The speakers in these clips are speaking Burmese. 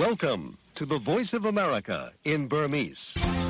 Welcome to the Voice of America in Burmese.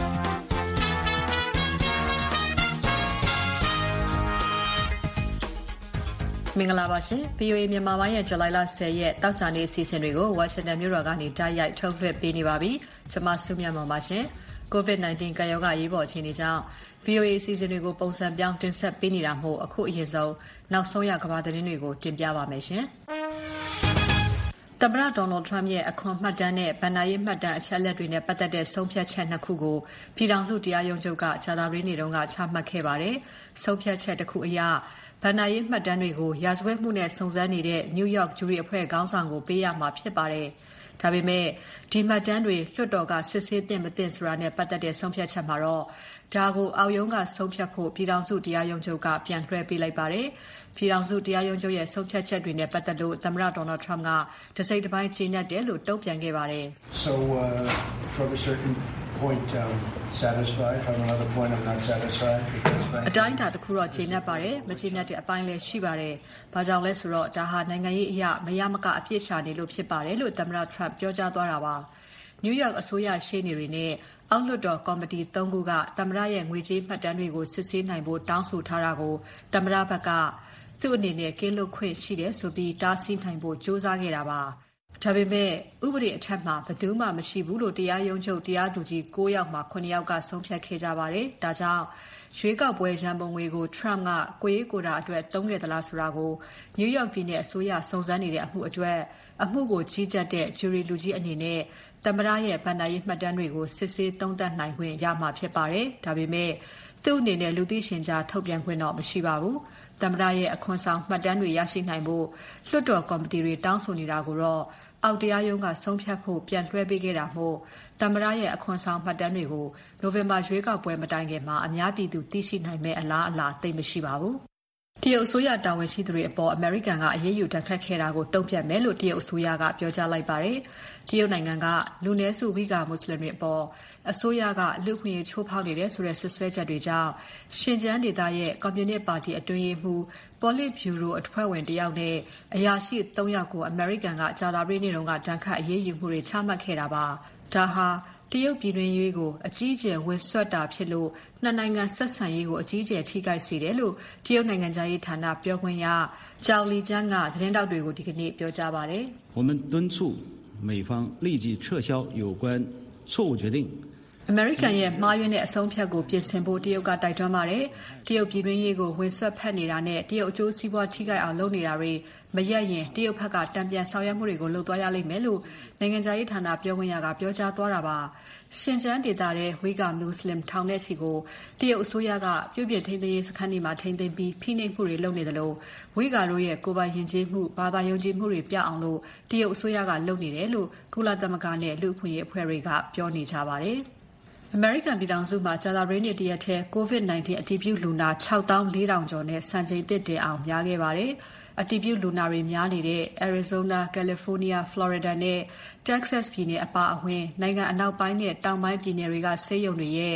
မင်္ဂလာပါရှင် VOA မြန်မာပိုင်းရဲ့ဇူလိုင်လ10ရက်တောက်ကြနေ့အစီအစဉ်တွေကို Washington မြို့တော်ကနေတိုက်ရိုက်ထုတ်လွှင့်ပေးနေပါပြီ။ကျွန်မစုမြတ်မောင်ပါရှင်။ COVID-19 ကာရောဂါရေးပေါ်အခြေအနေကြောင့် VOA အစီအစဉ်တွေကိုပုံစံပြောင်းတင်ဆက်ပေးနေတာမို့အခုအရင်ဆုံးနောက်ဆုံးရကမ္ဘာသတင်းတွေကိုတင်ပြပါမယ်ရှင်။သမ္မတ Donald Trump ရဲ့အခွန်မှတ်တမ်းနဲ့ဗဏ္ဍာရေးမှတ်တမ်းအချက်အလက်တွေနဲ့ပတ်သက်တဲ့ဆုံးဖြတ်ချက်နှစ်ခုကိုပြည်ထောင်စုတရားရုံးချုပ်ကကြာသပတေးနေ့တုန်းကချမှတ်ခဲ့ပါတယ်။ဆုံးဖြတ်ချက်တစ်ခုအရဗဏ္ဍာရေးမှတ်တမ်းတွေကိုရာဇဝတ်မှုနဲ့စုံစမ်းနေတဲ့ New York ဂျူရီအဖွဲ့ခေါင်းဆောင်ကိုပေးရမှာဖြစ်ပါတယ်။ဒါပေမဲ့ဒီမှတ်တမ်းတွေလွှတ်တော်ကစစ်ဆေးသင့်မသင့်ဆိုတာနဲ့ပတ်သက်တဲ့ဆုံးဖြတ်ချက်မှာတော့ဒါကိုအောက်ရုံးကဆုံးဖြတ်ဖို့ပြည်ထောင်စုတရားရုံးချုပ်ကပြန်လွှဲပေးလိုက်ပါတယ်။ပြည်ထောင်စုတရားရုံးချုပ်ရဲ့ဆုံးဖြတ်ချက်တွေနဲ့ပတ်သက်လို့သမ္မတ Donald Trump ကတစိတ်တစ်ပိုင်းကျေနပ်တယ်လို့တုံ့ပြန်ခဲ့ပါတယ်။ So from a certain point satisfied from another point I'm not satisfied because အတိုင်းအတာတစ်ခုတော့ကျေနပ်ပါတယ်မကျေနပ်တဲ့အပိုင်းလည်းရှိပါတယ်။ဘာကြောင့်လဲဆိုတော့ဒါဟာနိုင်ငံရေးအရာမရမကအပြစ်ရှာနေလို့ဖြစ်ပါတယ်လို့သမ္မတ Trump ပြောကြားသွားတာပါ။ New York အစိုးရရှေ့နေတွေနဲ့အောက်လွှတ်တော်ကော်မတီ3ခုကသမ္မတရဲ့ငွေကြေးမှတ်တမ်းတွေကိုစစ်ဆေးနိုင်ဖို့တောင်းဆိုထားတာကိုသမ္မတဘက်ကသူ့အနေနဲ့ကင်းလွတ်ခွင့်ရှိတယ်ဆိုပြီးတားဆီးနိုင်ဖို့ကြိုးစားခဲ့တာပါ။ဒါပေမဲ့ဥပဒေအထက်မှာဘယ်သူမှမရှိဘူးလို့တရားရုံးချုပ်တရားသူကြီး9ယောက်မှာ9ယောက်ကဆုံးဖြတ်ခဲ့ကြပါတယ်။ဒါကြောင့်ရွေးကောက်ပွဲရန်ပုံငွေကို Trump ကကိုရေးကိုတာအတွက်သုံးခဲ့သလားဆိုတာကို New York ပြည်နယ်အစိုးရစုံစမ်းနေတဲ့အမှုအတွက်အမှုကိုကြီးကြပ်တဲ့ဂျူရီလူကြီးအနေနဲ့သမ္မတရဲ့ဗဏ္ဍာရေးမှတ်တမ်းတွေကိုစစ်ဆေးသုံးသပ်နိုင်ခွင့်ရမှာဖြစ်ပါတယ်။ဒါပေမဲ့သူ့အနေနဲ့လူသိရှင်ကြားထုတ်ပြန်ခွင့်တော့မရှိပါဘူး။သမ္မတရဲ့အခွန်ဆောင်မှတ်တမ်းတွေရရှိနိုင်ဖို့လွှတ်တော်ကော်မတီတွေတောင်းဆိုနေတာကိုတော့အောက်တရားရုံးကဆုံးဖြတ်ဖို့ပြန်လွှဲပေးခဲ့တာမို့သမ္မတရဲ့အခွန်ဆောင်မှတ်တမ်းတွေကိုနိုဝင်ဘာရွေးကောက်ပွဲမတိုင်ခင်မှာအများပြည်သူသိရှိနိုင်မယ့်အလားအလာသိပ်မရှိပါဘူး။တရုတ်အစိုးရတာဝန်ရှိသူတွေအပေါ်အမေရိကန်ကအရေးယူဒဏ်ခတ်ခဲ့တာကိုတုံ့ပြန်မယ်လို့တရုတ်အစိုးရကပြောကြားလိုက်ပါတယ်။တရုတ်နိုင်ငံကလူနည်းစုဝိဂါမွတ်စလင်တွေအပေါ်အစိုးရကလူ့အခွင့်အရေးချိုးဖောက်နေတဲ့ဆိုတဲ့ဆွဆွဲချက်တွေကြောင့်ရှင်ကျန်းဒေသရဲ့ကွန်မြူနစ်ပါတီအတွင်းရေးမှူးပေါ်လစ်ဗျူရိုအဖွဲ့ဝင်တယောက်နဲ့အရာရှိ3ယောက်ကိုအမေရိကန်ကကြာသပတေးနေ့တုန်းကဒဏ်ခတ်အရေးယူမှုတွေချမှတ်ခဲ့တာပါ။ဒါဟာတရုတ်ပြည်တွင်းရေးကိုအကြီးအကျယ်ဝင်ဆွတ်တာဖြစ်လို့နှစ်နိုင်ငံဆက်ဆံရေးကိုအကြီးအကျယ်ထိခိုက်စေတယ်လို့တရုတ်နိုင်ငံသားရေးဌာနပြောခွင့်ရကျော်လီကျန်းကသတင်းတောက်တွေကိုဒီကနေ့ပြောကြားပါတယ်။我们敦促美方立即撤销有关错误决定。 American ရဲ့မှားယွင်းတဲ့အဆုံးဖြတ်ကိုပြင်ဆင်ဖို့တရုတ်ကတိုက်တွန်းပါတယ်။တရုတ်ပြည်တွင်းရေးကိုဝင်ဆွတ်ဖက်နေတာနဲ့တရုတ်အကျိုးစီးပွားထိခိုက်အောင်လုပ်နေတာတွေမရက်ရင်တရုတ်ဘက်ကတံပြန်ဆောင်ရွက်မှုတွေကိုလုပ်သွားရလိမ့်မယ်လို့နိုင်ငံခြားရေးဌာနပြောခွင့်ရကပြောကြားသွားတာပါ။ရှင်ကျန်းဒေသရဲ့ဝိဂါမွတ်စလင်ထောင်နဲ့ချီကိုတရုတ်အစိုးရကပြုပြင်ထိန်းသိမ်းရေးစခန်းတွေမှာထိန်းသိမ်းပြီးဖိနှိပ်မှုတွေလုပ်နေတယ်လို့ဝိဂါတို့ရဲ့ကိုယ်ပိုင်ယဉ်ကျေးမှုဘာသာယုံကြည်မှုတွေပြအောင်လို့တရုတ်အစိုးရကလုပ်နေတယ်လို့ကုလသမဂ္ဂနဲ့လူ့အခွင့်အရေးအဖွဲ့တွေကပြောနေကြပါတယ်။ American ပြည်ထောင်စုမှာကြာသပတေးနေ့တရက်ထဲ COVID-19 အတည်ပြုလူနာ 64,000 ကျော်နဲ့စံချိန်သစ်တင်အောင်များခဲ့ပါတယ်။အတည်ပြုလူနာတွေများနေတဲ့ Arizona, California, Florida နဲ့ Texas ပြည်နယ်အပါအဝင်နိုင်ငံအနောက်ပိုင်းနဲ့တောင်ပိုင်းပြည်နယ်တွေကဆေးရုံတွေရဲ့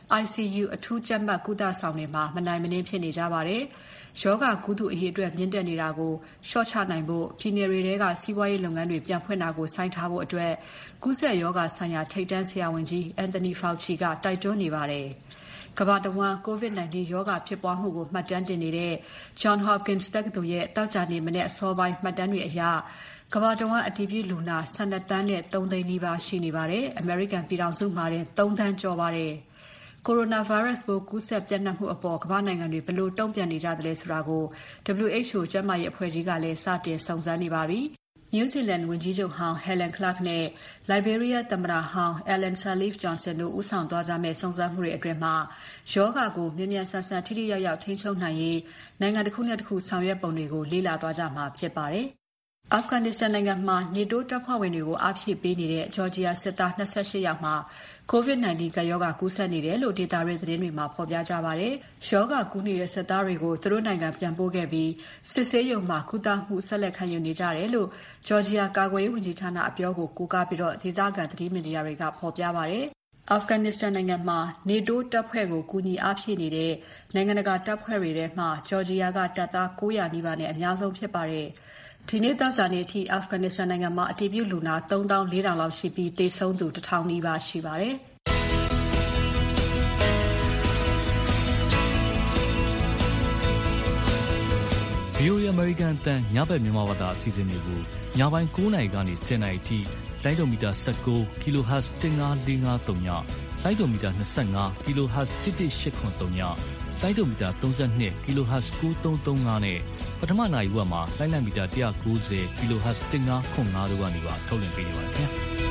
ICU အထူးကြပ်မတ်ကုသဆောင်တွေမှာမနိုင်မနှင်းဖြစ်နေကြပါတယ်။ယောဂကုသအရေးအတွက်မြင့်တက်နေတာကိုရှော့ချနိုင်ဖို့ပြည်နယ်တွေကစီးပွားရေးလုပ်ငန်းတွေပြန်ဖွင့်တာကိုဆိုင်းထားဖို့အတွက်ကုသယောဂဆိုင်ရာထိပ်တန်းဆရာဝန်ကြီး Anthony Fauci ကတိုက်တွန်းနေပါတယ်။ကမ္ဘာတဝန်း COVID-19 ရောဂါဖြစ်ပွားမှုကိုမှတ်တမ်းတင်နေတဲ့ John Hopkins တက္ကသိုလ်ရဲ့တောက်ကြနေမနေ့အစောပိုင်းမှတ်တမ်းတွေအရကမ္ဘာတဝန်းအတည်ပြုလူနာ12သန်းနဲ့3သိန်းနီးပါးရှိနေပါတယ်။ American ပြည်ထောင်စုမှာတင်3သန်းကျော်ပါတယ်။ Coronavirus ပိုးကူးစက်ပြန့်နှံ့မှုအပေါ်ကမ္ဘာနိုင်ငံတွေဘယ်လိုတုံ့ပြန်နေကြသလဲဆိုတာကို WHO ကျန်းမာရေးအဖွဲ့ကြီးကလည်းစတင်စုံစမ်းနေပါပြီ။ New Zealand ဝန်ကြီးချုပ်ဟောင်း Helen Clark နဲ့ Liberia သမ္မတဟောင်း Ellen Sirleaf Johnson တို့ဦးဆောင်သွားကြမယ့်စုံစမ်းမှုတွေအတွင်းမှာယောဂကိုမြန်မြန်ဆန်ဆန်ထိထိရောက်ရောက်ထိန်းချုပ်နိုင်ရေးနိုင်ငံတစ်ခုနဲ့တစ်ခုဆောင်ရွက်ပုံတွေကိုလေ့လာသွားကြမှာဖြစ်ပါတယ်။ Afghanistan နိုင်ငံမှာ NATO တပ်ဖွဲ့ဝင်တွေကိုအားဖြည့်ပေးနေတဲ့ Georgia စစ်သား28ယောက်မှာ COVID-19 ကပ်ရောဂါကူးစက်နေတယ်လို့ဒေတာရင်းသတင်းတွေမှာဖော်ပြကြပါတယ်။ရောဂါကူးနေတဲ့စစ်သားတွေကိုသူတို့နိုင်ငံပြန်ပို့ခဲ့ပြီးစစ်ဆေးရုံမှာကုသမှုဆက်လက်ခံယူနေကြတယ်လို့ Georgia ကာကွယ်ရေးဝန်ကြီးဌာနအပြောကိုကိုးကားပြီးဒေသခံသတင်းမီဒီယာတွေကဖော်ပြပါတယ်။ Afghanistan နိုင်ငံမှာ NATO တပ်ဖွဲ့ကိုကူညီအားဖြည့်နေတဲ့နိုင်ငံတကာတပ်ဖွဲ့တွေထဲမှာ Georgia ကတပ်သား900နီးပါးနဲ့အများဆုံးဖြစ်ပါတယ်။ဒီနေ့သောကြာနေ့အထိအာဖဂန်နစ္စတန်နိုင်ငံမှာအတည်ပြုလူနာ 34,000 လောက်ရှိပြီးသေဆုံးသူ 1,000 နီးပါးရှိပါတယ်။ VOA American တန်ညဘက်မြန်မာဘာသာအစီအစဉ်တွေကိုညပိုင်း9:00 နာရီကနေ10:00 နာရီထိလိုင်းဒိုမီတာ19 kHz 15453ညလိုင်းဒိုမီတာ25 kHz 11883ညလိုင်းဒိုမီတာ32 kHz 9335နဲ့ပထမနိုင်ဝက်မှာလိုင်းလံမီတာ190 kHz 1505တို့ကနေပါထုတ်လွှင့်ပေးနေပါတယ်ခင်ဗျာ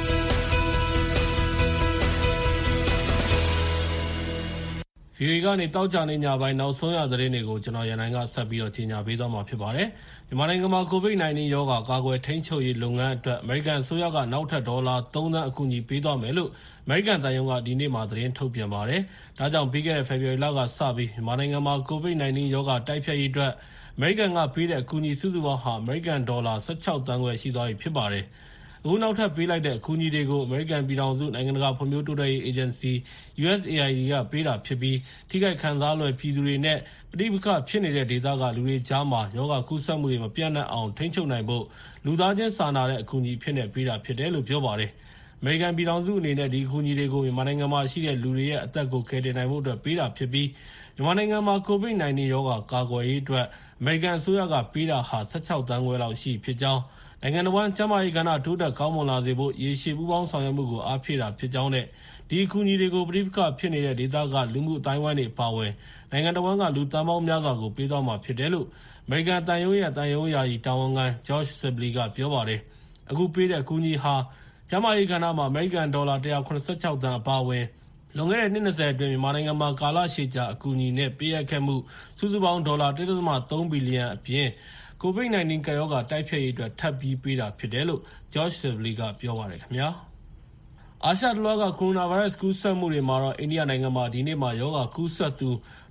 VOA ကနေတောက်ကြနေညပိုင်းနောက်ဆုံးရသတင်းတွေကိုကျွန်တော်ရန်နိုင်ကဆက်ပြီးတော့ကြီးညာပေးသွားမှာဖြစ်ပါတယ်။မြန်မာနိုင်ငံမှာ COVID-19 ရောဂါကာကွယ်ထိန်းချုပ်ရေးလုပ်ငန်းအတွက် American အစိုးရကနောက်ထပ်ဒေါ်လာ3 သန်းအကူအညီပေးသွားမယ်လို့ American သံရုံးကဒီနေ့မှသတင်းထုတ်ပြန်ပါတယ်။ဒါကြောင့်ပြီးခဲ့တဲ့ February လကစပြီးမြန်မာနိုင်ငံမှာ COVID-19 ရောဂါတိုက်ဖျက်ရေးအတွက် American ကပေးတဲ့အကူအညီစုစုပေါင်းဟာ American ဒေါ်လာ16 သန်းခွဲရှိသွားပြီဖြစ်ပါတယ်။အခုနောက်ထပ်ပေးလိုက်တဲ့အကူအညီတွေကို American ပြည်ထောင်စုနိုင်ငံတကာဖွံ့ဖြိုးတိုးတက်ရေး Agency USAID ကပေးတာဖြစ်ပြီးထိခိုက်ခံစားလွယ်ပြည်သူတွေနဲ့ပဋိပက္ခဖြစ်နေတဲ့ဒေသကလူတွေကြားမှာရောဂါကူးစက်မှုတွေမပြန့်နှံ့အောင်ထိန်းချုပ်နိုင်ဖို့လူသားချင်းစာနာတဲ့အကူအညီဖြစ်နေပေးတာဖြစ်တယ်လို့ပြောပါတယ်။ American ပြည်ထောင်စုအနေနဲ့ဒီအကူအညီတွေကိုမြန်မာနိုင်ငံမှာရှိတဲ့လူတွေရဲ့အသက်ကိုကယ်တင်နိုင်ဖို့အတွက်ပေးတာဖြစ်ပြီးမြန်မာနိုင်ငံမှာ COVID-19 ရောဂါကာကွယ်ရေးအတွက် American အစိုးရကပေးတာဟာ16 သန်းခွဲလောက်ရှိဖြစ်ကြောင်းနိုင်ငံတော်ဝန်ကျန်းမာရေးကဏ္ဍတိုးတက်ကောင်းမွန်လာစေဖို့ရေရှည်ပူးပေါင်းဆောင်ရွက်မှုကိုအားဖြည့်တာဖြစ်ကြောင်းနဲ့ဒီအကူအညီတွေကိုပဋိပက္ခဖြစ်နေတဲ့ဒေသကလူမှုအတိုင်းအဝိုင်းတွေပါဝင်နိုင်ငံတော်ဝန်ကလူသန်းပေါင်းများစွာကိုပေးသွားမှာဖြစ်တယ်လို့ American တန်ယုံရဲ့တန်ယုံယာယီတာဝန်ခံ George Sibley ကပြောပါတယ်။အခုပေးတဲ့အကူအညီဟာကျန်းမာရေးကဏ္ဍမှာ American ဒေါ်လာ186 သန်းအပါအဝင်လွန်ခဲ့တဲ့နှစ်20အတွင်းမြန်မာနိုင်ငံမှာကာလရှည်ကြာအကူအညီနဲ့ပေးအပ်ခဲ့မှုစုစုပေါင်းဒေါ်လာ 1.3 ဘီလီယံအပြင်COVID-19 ကပ်ရောဂါတိုက်ဖျက်ရေးအတွက်ထပ်ပြီးပေးတာဖြစ်တယ်လို့ George Sibley ကပြောပါတယ်ခင်ဗျာ။အာရှတလွှားကကိုရိုနာဗိုင်းရပ်စ်ကူးစက်မှုတွေမှာတော့အိန္ဒိယနိုင်ငံမှာဒီနေ့မှာရောဂါကူးစက်သူ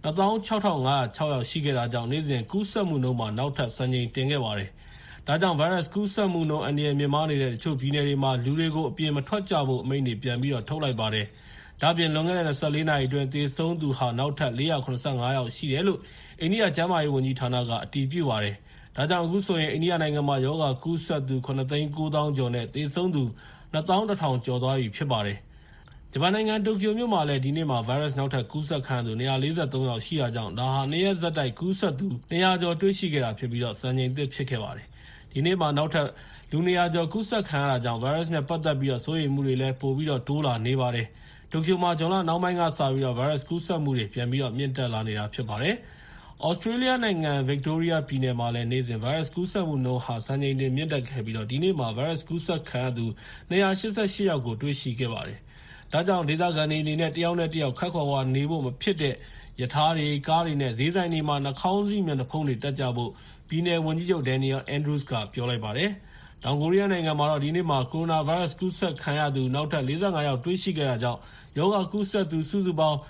26,506 ယောက်ရှိခဲ့တာကြောင့်နေ့စဉ်ကူးစက်မှုနှုန်းမှာနောက်ထပ်စံချိန်တင်ခဲ့ပါတယ်။ဒါကြောင့်ဗိုင်းရပ်စ်ကူးစက်မှုနှုန်းအန္တရာယ်မြင့်မားနေတဲ့တချို့ပြည်နယ်တွေမှာလူတွေကိုအပြင်မထွက်ကြဖို့အမိန့်တွေပြန်ပြီးတော့ထုတ်လိုက်ပါတယ်။ဒါ့အပြင်လွန်ခဲ့တဲ့24နာရီအတွင်းသေဆုံးသူဟာနောက်ထပ်475ယောက်ရှိတယ်လို့အိန္ဒိယကျန်းမာရေးဝန်ကြီးဌာနကအတည်ပြုပါတယ်။ဒါကြောင့်အခုဆိုရင်အိန္ဒိယနိုင်ငံမှာရောဂါကူးစက်သူ 9,900,000 ကျော်နဲ့သေဆုံးသူ 2,100 ကျော်သွားပြီဖြစ်ပါတယ်။ဂျပန်နိုင်ငံတိုကျိုမြို့မှာလည်းဒီနေ့မှာဗိုင်းရပ်စ်နောက်ထပ်ကူးစက်ခံသူ243ယောက်ရှိတာကြောင့်ဒါဟာ2ရက်ဆက်တိုက်ကူးစက်သူ200ကျော်တွေ့ရှိခဲ့တာဖြစ်ပြီးတော့စံချိန်သစ်ဖြစ်ခဲ့ပါတယ်။ဒီနေ့မှာနောက်ထပ်လူ200ကျော်ကူးစက်ခံရတာကြောင့်ဗိုင်းရပ်စ်နဲ့ပတ်သက်ပြီးတော့စိုးရိမ်မှုတွေလည်းပိုပြီးတော့တိုးလာနေပါတယ်။တိုကျိုမှာဇွန်လနောက်ပိုင်းကစပြီးတော့ဗိုင်းရပ်စ်ကူးစက်မှုတွေပြန်ပြီးတော့မြင့်တက်လာနေတာဖြစ်ပါတယ်။ Australia နိုင်ငံ Victoria ပြည်နယ်မှာလည်းနေ့စဉ်ဗိုင်းရပ်စ်ကူးစက်မှုနှုန်းဟာစံချိန်တင်မြင့်တက်ခဲ့ပြီးတော့ဒီနေ့မှာဗိုင်းရပ်စ်ကူးစက်ခံရသူ288ယောက်ကိုတွေ့ရှိခဲ့ပါတယ်။ဒါကြောင့်ဒေသခံတွေအနေနဲ့တယောက်နဲ့တယောက်ခက်ခွာခွာနေဖို့မဖြစ်တဲ့ရထားတွေကားတွေနဲ့ဈေးဆိုင်တွေမှာနှာခေါင်းစည်းမျက်နှာဖုံးတွေတပ်ကြဖို့ပြည်နယ်ဝန်ကြီးချုပ် Daniel Andrews ကပြောလိုက်ပါတယ်။တောင်ကိုရီးယားနိုင်ငံမှာတော့ဒီနေ့မှာကိုရိုနာဗိုင်းရပ်စ်ကူးစက်ခံရသူနောက်ထပ်45ယောက်တွေ့ရှိခဲ့တာကြောင့်ရောဂါကူးစက်သူစုစုပေါင်း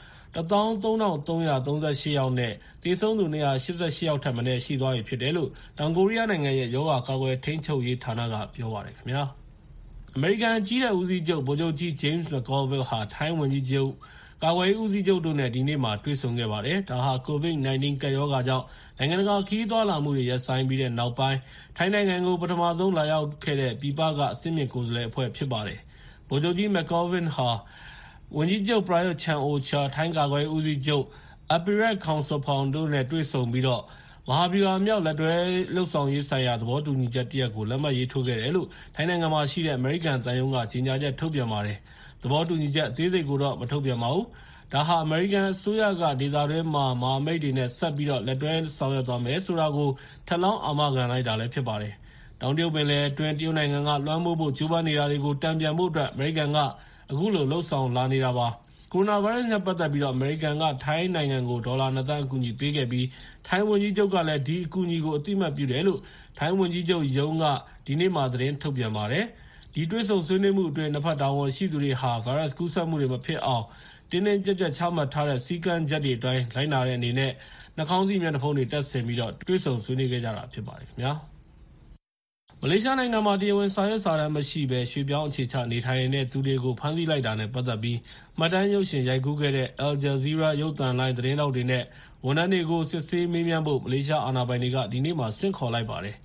13,338 ယောက်နဲ့သေဆုံးသူ288ယောက်ထပ်မံရှိသွားပြီဖြစ်တယ်လို့တောင်ကိုရီးယားနိုင်ငံရဲ့ရောဂါကာကွယ်ထိန်းချုပ်ရေးဌာနကပြောပါတယ်ခင်ဗျာ။အမေရိကန်ကြီးတဲ့ဦးစီးချုပ်ဗိုလ်ချုပ်ကြီး James McGovern ဟာထိုင်းဝန်ကြီးချုပ်ကာကွယ်ရေးဦးစီးချုပ်တို့နဲ့ဒီနေ့မှာတွေ့ဆုံခဲ့ပါတယ်။ဒါဟာ COVID-19 ကပ်ရောဂါကြောင့်နိုင်ငံတကာခရီးသွားလာမှုတွေရပ်ဆိုင်းပြီးတဲ့နောက်ပိုင်းထိုင်းနိုင်ငံကိုပထမဆုံးလာရောက်ခဲ့တဲ့ပြည်ပကအစည်းအဝေးကိုယ်စားလှယ်အဖွဲ့ဖြစ်ပါတယ်။ဗိုလ်ချုပ်ကြီး McGovern ဟာဝန်ကြီးချုပ် Prayut Chan-o-cha ထိုင်းကာကွယ်ရေးဦးစီးချုပ် Apirat Kongsoppong တို့နဲ့တွေ့ဆုံပြီးတော့မဟာဗျူဟာမြောက်လက်တွဲလှုပ်ဆောင်ရေးဆိုင်ရာသဘောတူညီချက်တရပ်ကိုလက်မှတ်ရေးထိုးခဲ့တယ်လို့ထိုင်းနိုင်ငံမှာရှိတဲ့အမေရိကန်သံရုံးကကြေညာချက်ထုတ်ပြန်ပါတယ်။သဘောတူညီချက်အသေးစိတ်ကိုတော့မထုတ်ပြန်ပါဘူး။ဒါဟာအမေရိကန်အစိုးရကဒေသတွင်းမှာမဟာမိတ်တွေနဲ့ဆက်ပြီးတော့လက်တွဲဆောင်ရွက်သွားမယ်ဆိုတာကိုထပ်လောင်းအာမခံလိုက်တာလည်းဖြစ်ပါတယ်။တောင်တရုတ်ပင်လယ်အတွင်းတရုတ်နိုင်ငံကလွှမ်းမိုးဖို့ကြိုးပမ်းနေတာတွေကိုတံပြန်ဖို့အတွက်အမေရိကန်ကအခုလိုလှုပ်ဆောင်လာနေတာပါ။ကိုရိုနာဗိုင်းရပ်စ်နဲ့ပတ်သက်ပြီးတော့အမေရိကန်ကထိုင်းနိုင်ငံကိုဒေါ်လာ2သန်းအကူအညီပေးခဲ့ပြီးထိုင်းဝန်ကြီးချုပ်ကလည်းဒီအကူအညီကိုအသိအမှတ်ပြုတယ်လို့ထိုင်းဝန်ကြီးချုပ်ရုံးကဒီနေ့မှသတင်းထုတ်ပြန်ပါတယ်။ဒီတွေ့ဆုံဆွေးနွေးမှုအတွင်းနှစ်ဖက်တာဝန်ရှိသူတွေဟာဗိုင်းရပ်စ်ကူးစက်မှုတွေမဖြစ်အောင်တင်းတင်းကြပ်ကြပ်ချမှတ်ထားတဲ့စည်းကမ်းချက်တွေအတိုင်းလိုက်နာတဲ့အနေနဲ့နှာခေါင်းစည်းမျက်နှာဖုံးတွေတပ်ဆင်ပြီးတော့တွေ့ဆုံဆွေးနွေးခဲ့ကြတာဖြစ်ပါတယ်ခင်ဗျာ။မလေးရှားနိုင်ငံမှာတရားဝင်စာရွက်စာတမ်းမရှိဘဲရွှေ့ပြောင်းအခြေချနေထိုင်နေတဲ့သူတွေကိုဖမ်းဆီးလိုက်တာနဲ့ပတ်သက်ပြီးမှတ်တမ်းရုပ်ရှင်ရိုက်ကူးခဲ့တဲ့ Al Jazeera ရုပ်သံလိုင်းသတင်းတောက်တွေနဲ့ဝန်ထမ်းတွေကိုစစ်ဆေးမေးမြန်းဖို့မလေးရှားအာဏာပိုင်တွေကဒီနေ့မှဆင့်ခေါ်လိုက်ပါတယ်။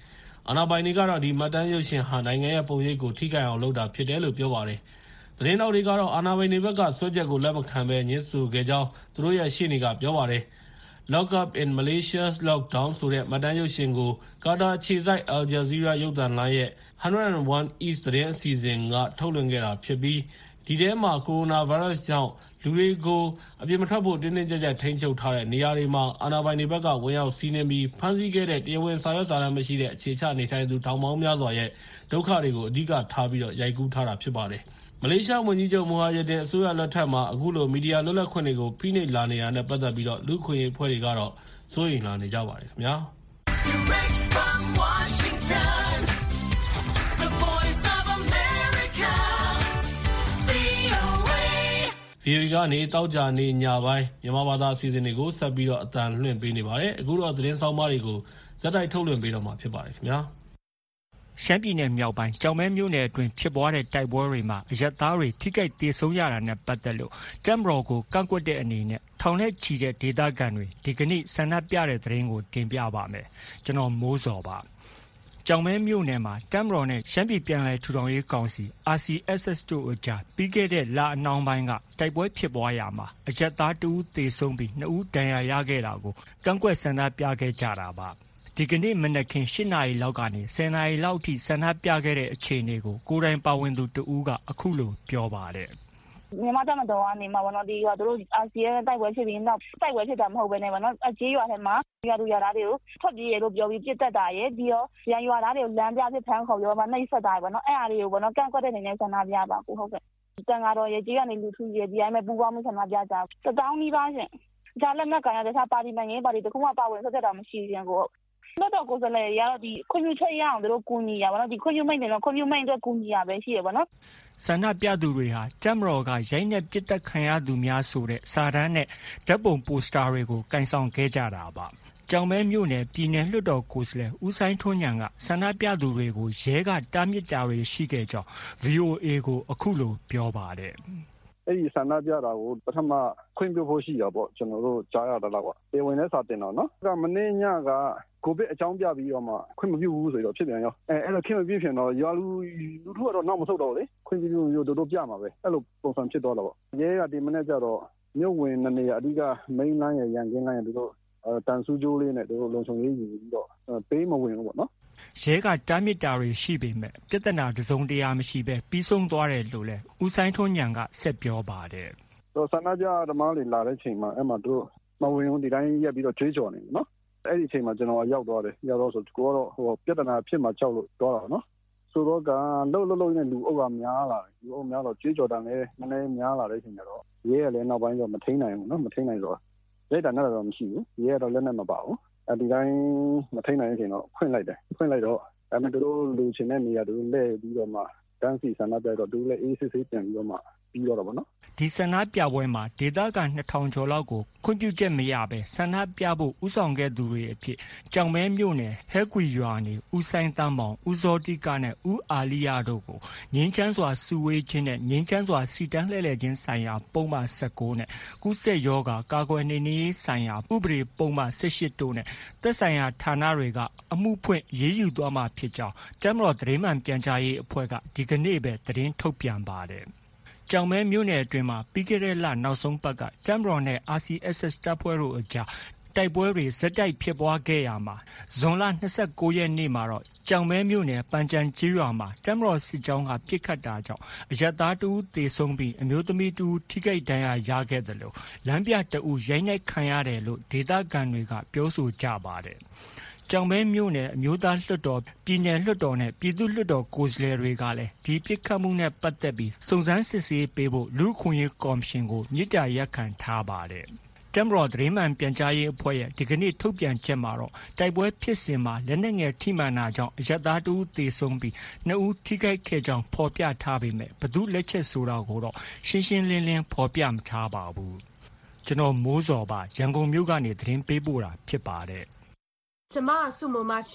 အာဏာပိုင်တွေကတော့ဒီမှတ်တမ်းရုပ်ရှင်ဟာနိုင်ငံရဲ့ပုံရိပ်ကိုထိခိုက်အောင်လုပ်တာဖြစ်တယ်လို့ပြောပါတယ်။သတင်းတောက်တွေကတော့အာဏာပိုင်တွေဘက်ကဆွဲချက်ကိုလက်မခံဘဲညှင်းဆိုခဲ့ကြောင်းသူတို့ရဲ့ရှေ့နေကပြောပါတယ်။ Lock Up in Malaysia's Lockdown ဆိုတဲ့မှတ်တမ်းရုပ်ရှင်ကိုကာတာအခြေစိုက် Al Jazeera ရုပ်သံလိုင်းရဲ့ 101 East သတင်းအစီအစဉ်ကထုတ်လွှင့်ခဲ့တာဖြစ်ပြီးဒီထဲမှာကိုရိုနာဗိုင်းရပ်စ်ကြောင့်လူတွေကိုအပြင်မထွက်ဖို့တင်းတင်းကြပ်ကြပ်ထိန်းချုပ်ထားတဲ့နေရာတွေမှာအာဏာပိုင်တွေဘက်ကဝင်ရောက်စီးနင်းပြီးဖမ်းဆီးခဲ့တဲ့တရားဝင်စာရွက်စာတမ်းမရှိတဲ့အခြေချနေထိုင်သူထောင်ပေါင်းများစွာရဲ့ဒုက္ခတွေကိုအဓိကထားပြီးရိုက်ကူးထားတာဖြစ်ပါတယ်။မလေးရှားဝန်ကြီးချုပ်မိုဟာယဒင်အစိုးရလက်ထက်မှာအခုလိုမီဒီယာလွတ်လပ်ခွင့်တွေကိုဖိနှိပ်လာနေတာနဲ့ပတ်သက်ပြီးလူ့အခွင့်အရေးအဖွဲ့တွေကတော့စိုးရိမ်လာနေကြပါတယ်ခင်ဗျာ။ VOA ကနေတောက်ကြနေညပိုင်းမြန်မာဘာသာအစီအစဉ်တွေကိုဆက်ပြီးအသံလွှင့်ပေးနေပါတယ်။အခုတော့သတင်းဆောင်မတွေကိုဇက်တိုက်ထုတ်လွှင့်ပေးတော့မှာဖြစ်ပါတယ်ခင်ဗျာ။ရှမ်းပြည်နယ်မြောက်ပိုင်းကျောက်မဲမြို့နယ်အတွင်းဖြစ်ပွားတဲ့တိုက်ပွဲတွေမှာအရပ်သားတွေထိခိုက်ဒေဆုံးရတာနဲ့ပတ်သက်လို့တပ်မတော်ကိုကန့်ကွက်တဲ့အနေနဲ့ထောင်နဲ့ချီတဲ့ဒေသခံတွေဒီကနေ့ဆန္ဒပြတဲ့သတင်းကိုတင်ပြပါမယ်။ကျွန်တော်မိုးစောပါ။ကျောက်မဲမြို့နယ်မှာတပ်မတော်နဲ့ရှမ်းပြည်ပြန်လည်ထူထောင်ရေးကောင်စီ RCSS တို့အကြားပြီးခဲ့တဲ့လအနှောင်းပိုင်းကတိုက်ပွဲဖြစ်ပွားရာမှာအရပ်သား2ဦးသေဆုံးပြီး2ဦးဒဏ်ရာရခဲ့တာကိုကန့်ကွက်ဆန္ဒပြခဲ့ကြတာပါ။ဒီကနေ့မနက်ခင်း8 နာရီလောက်ကနေ10 နာရီလောက်ထိဆန္ဒပြခဲ့တဲ့အခြေအနေကိုကိုယ်တိုင်ပါဝင်သူ2ဦးကအခုလိုပြောပါတယ်။မြန်မာတပ်မတော်ကနေမှာသူတို့ RCSS တိုက်ပွဲဖြစ်ပြီးနောက်တိုက်ပွဲဖြစ်တာမဟုတ်ဘဲနဲ့ကြေးရွာထဲမှာရွာသူရွာသားတွေကိုထွက်ပြေးရလို့ပြောပြီးပြစ်တက်တာရယ်ပြီးတော့ရန်ရွာသားတွေကိုလမ်းပြဖြစ်ဖမ်းခေါ်ပြီးတော့နှိပ်စက်တာရယ်အဲ့အားတွေကိုကန့်ကွက်တဲ့အနေနဲ့ဆန္ဒပြပါကိုဟုတ်ကဲ့တန်ဃာတော်ရယ်ကြေးကနေလူထုရယ်ဒီအိမ်မဲ့ပူပေါင်းမှုဆန္ဒပြကြ1000နီးပါးရှင်ဒါလက်နက်ကိုင်ရတဲ့ပါတီနိုင်ငံရေးပါတီတခုမှပါဝင်ဆက်သက်တာမရှိရင်ကိုတော့ကိုယ်စားလှယ်ရတော့ဒီခွင့်ပြုချက်ရအောင်တို့ကူညီရပါတော့ဒီခွင့်ပြုမိန့်တွေတော့ခွင့်ပြုမိန့်အတွက်ကူညီရပဲရှိရပါတော့ဆန္ဒပြသူတွေဟာတပ်မတော်ကရိုက်နှက်ပစ်တက်ခံရသူများဆိုတဲ့စာတမ်းနဲ့ဓာတ်ပုံပိုစတာတွေကိုကင်ဆောင်ခဲ့ကြတာပါ။ကျောက်မဲမြို့နယ်ပြည်နယ်လွှတ်တော်ကိုယ်စားလှယ်ဦးစိုင်းထွန်းဉာဏ်ကဆန္ဒပြသူတွေကိုရဲကတားမြစ်တာတွေရှိခဲ့ကြောင်း VOA ကိုအခုလိုပြောပါတယ်။အဲ့ဒီဆန္ဒပြတာကိုပထမခွင့်ပြုဖို့ရှိတာပေါ့ကျွန်တော်တို့ကြားရတာတော့တေဝင်နဲ့စာတင်တော့နော်။မနေ့ညကကိုဗစ်အကြောင်းပြပြီးတော့မှခွင့်မပြုဘူးဆိုတော့ဖြစ်ပြန်ရောအဲ့တော့ခွင့်မပြုဖြစ်တော့ရွာလူထုကတော့နောက်မဆုတ်တော့လေခွင့်ပြုမျိုးတို့ပြမှာပဲအဲ့လိုပုံစံဖြစ်တော့တော့ရဲကဒီမနေ့ကျတော့မြို့ဝင်နေရအဓိက main line ရန်ကင်း line တို့တန်ဆူးကြိုးလေးနဲ့တို့လုံခြုံရေးယူပြီးတော့ပေးမဝင်ဘူးပေါ့နော်ရဲကတားမြစ်တာတွေရှိပေမဲ့ပြဿနာတစုံတရာမရှိပဲပြီးဆုံးသွားတယ်လို့လည်းဦးစိုင်းထွန်းဉာဏ်ကဆက်ပြောပါတယ်ဆန္ဒပြဓမ္မတွေလာတဲ့ချိန်မှာအဲ့မှာတို့မဝင်ဘူးဒီတိုင်းရက်ပြီးတော့ကြွေးကြော်နေနော်အဲ့ဒီအချိန်မှာကျွန်တော်ရောက်သွားတယ်ရောက်တော့ဆိုကိုကတော့ပြဿနာဖြစ်မှာကြောက်လို့သွားတာနော်ဆိုတော့ကလှုပ်နဲ့လူအုပ်ကများလာတယ်လူအုပ်များတော့ကြွေးကြော်တန်လည်းနည်းနည်းများလာတဲ့အချိန်ကျတော့ရဲကလည်းနောက်ပိုင်းကျတော့မထိန်နိုင်ဘူးနော်မထိန်နိုင်တော့လက်တန်တော့မရှိဘူးရဲကတော့လက်နဲ့မပါဘူးဒီတိုင်းမထိန်နိုင်တဲ့အချိန်တော့ဖွင့်လိုက်တော့အဲ့မဲ့တို့လူချင်းတဲ့နေရာတို့လဲပြီးတော့မှတန်းစီဆန္ဒပြတော့တို့လည်းအေးစစ်စစ်ပြန်ပြီးတော့မှပြီးတော့ဗောနော်ဒီဆန္ဒပြပွဲမှာဒေသခံ2000ကျော်လောက်ကိုခွင့်ပြုချက်မရပဲဆန္ဒပြဖို့ဥဆောင်ခဲ့သူတွေအဖြစ်ကြောင်မဲမြို့နယ်ဟဲကွီရွာနေဦးဆိုင်တန်းမောင်ဦးစောတိကနဲ့ဦးအာလီယာတို့ကိုငင်းချမ်းစွာစုဝေးခြင်းနဲ့ငင်းချမ်းစွာစီတန်းလှည့်လည်ခြင်းဆိုင်ရာပုံမှန်19နဲ့ကုသယောဂါကာကွယ်နေနည်းဆိုင်ရာဥပဒေပုံမှန်18တို့နဲ့သက်ဆိုင်ရာဌာနတွေကအမှုဖွင့်ရေးယူသွားမှာဖြစ်ကြောင်းတပ်မတော်သတင်းမှန်ပြန်ကြားရေးအဖွဲ့ကဒီကနေ့ပဲသတင်းထုတ်ပြန်ပါတယ်ကျောက်မဲမြို့နယ်အတွင်းမှာပြီးခဲ့တဲ့လနောက်ဆုံးပတ်ကတပ်မတော်နဲ့ RCSS တပ်ဖွဲ့တို့အကြားတိုက်ပွဲတွေဇက်တိုက်ဖြစ်ပွားခဲ့ရမှာဇွန်လ29ရက်နေ့မှာတော့ကျောက်မဲမြို့နယ်ပန်ကြံကျေးရွာမှာတပ်မတော်စစ်ကြောင်းကပစ်ခတ်တာကြောင့်အရပ်သား2ဦးသေဆုံးပြီးအမျိုးသမီး2ဦးထိခိုက်ဒဏ်ရာရခဲ့တယ်လို့လမ်းပြ2ဦးရိုက်နှက်ခံရတယ်လို့ဒေသခံတွေကပြောဆိုကြပါတယ်ကျောင်မဲမြို့နယ်အမျိုးသားလွှတ်တော်ပြည်နယ်လွှတ်တော်နဲ့ပြည်သူ့လွှတ်တော်ကိုယ်စားလှယ်တွေကလည်းဒီပြစ်ခတ်မှုနဲ့ပတ်သက်ပြီးစုံစမ်းစစ်ဆေးပေးဖို့လူ့အခွင့်အရေးကော်မရှင်ကိုမြစ်တာရက်ခံထားပါတယ်။တပ်မတော်သတင်းမှန်ပြန်ကြားရေးအဖွဲ့ရဲ့ဒီကနေ့ထုတ်ပြန်ချက်မှာတော့တိုက်ပွဲဖြစ်စဉ်မှာလက်နက်ငယ်ထိမှန်တာကြောင့်အရပ်သား2ဦးသေဆုံးပြီး2ဦးထိခိုက်ခဲ့ကြောင်းဖော်ပြထားပေမဲ့ဘယ်သူလက်ချက်ဆိုတာကိုတော့ရှင်းရှင်းလင်းလင်းဖော်ပြမထားပါဘူး။ကျွန်တော်မိုးစောပါရန်ကုန်မြို့ကနေသတင်းပေးပို့တာဖြစ်ပါတယ်ကျမစုမမရှင်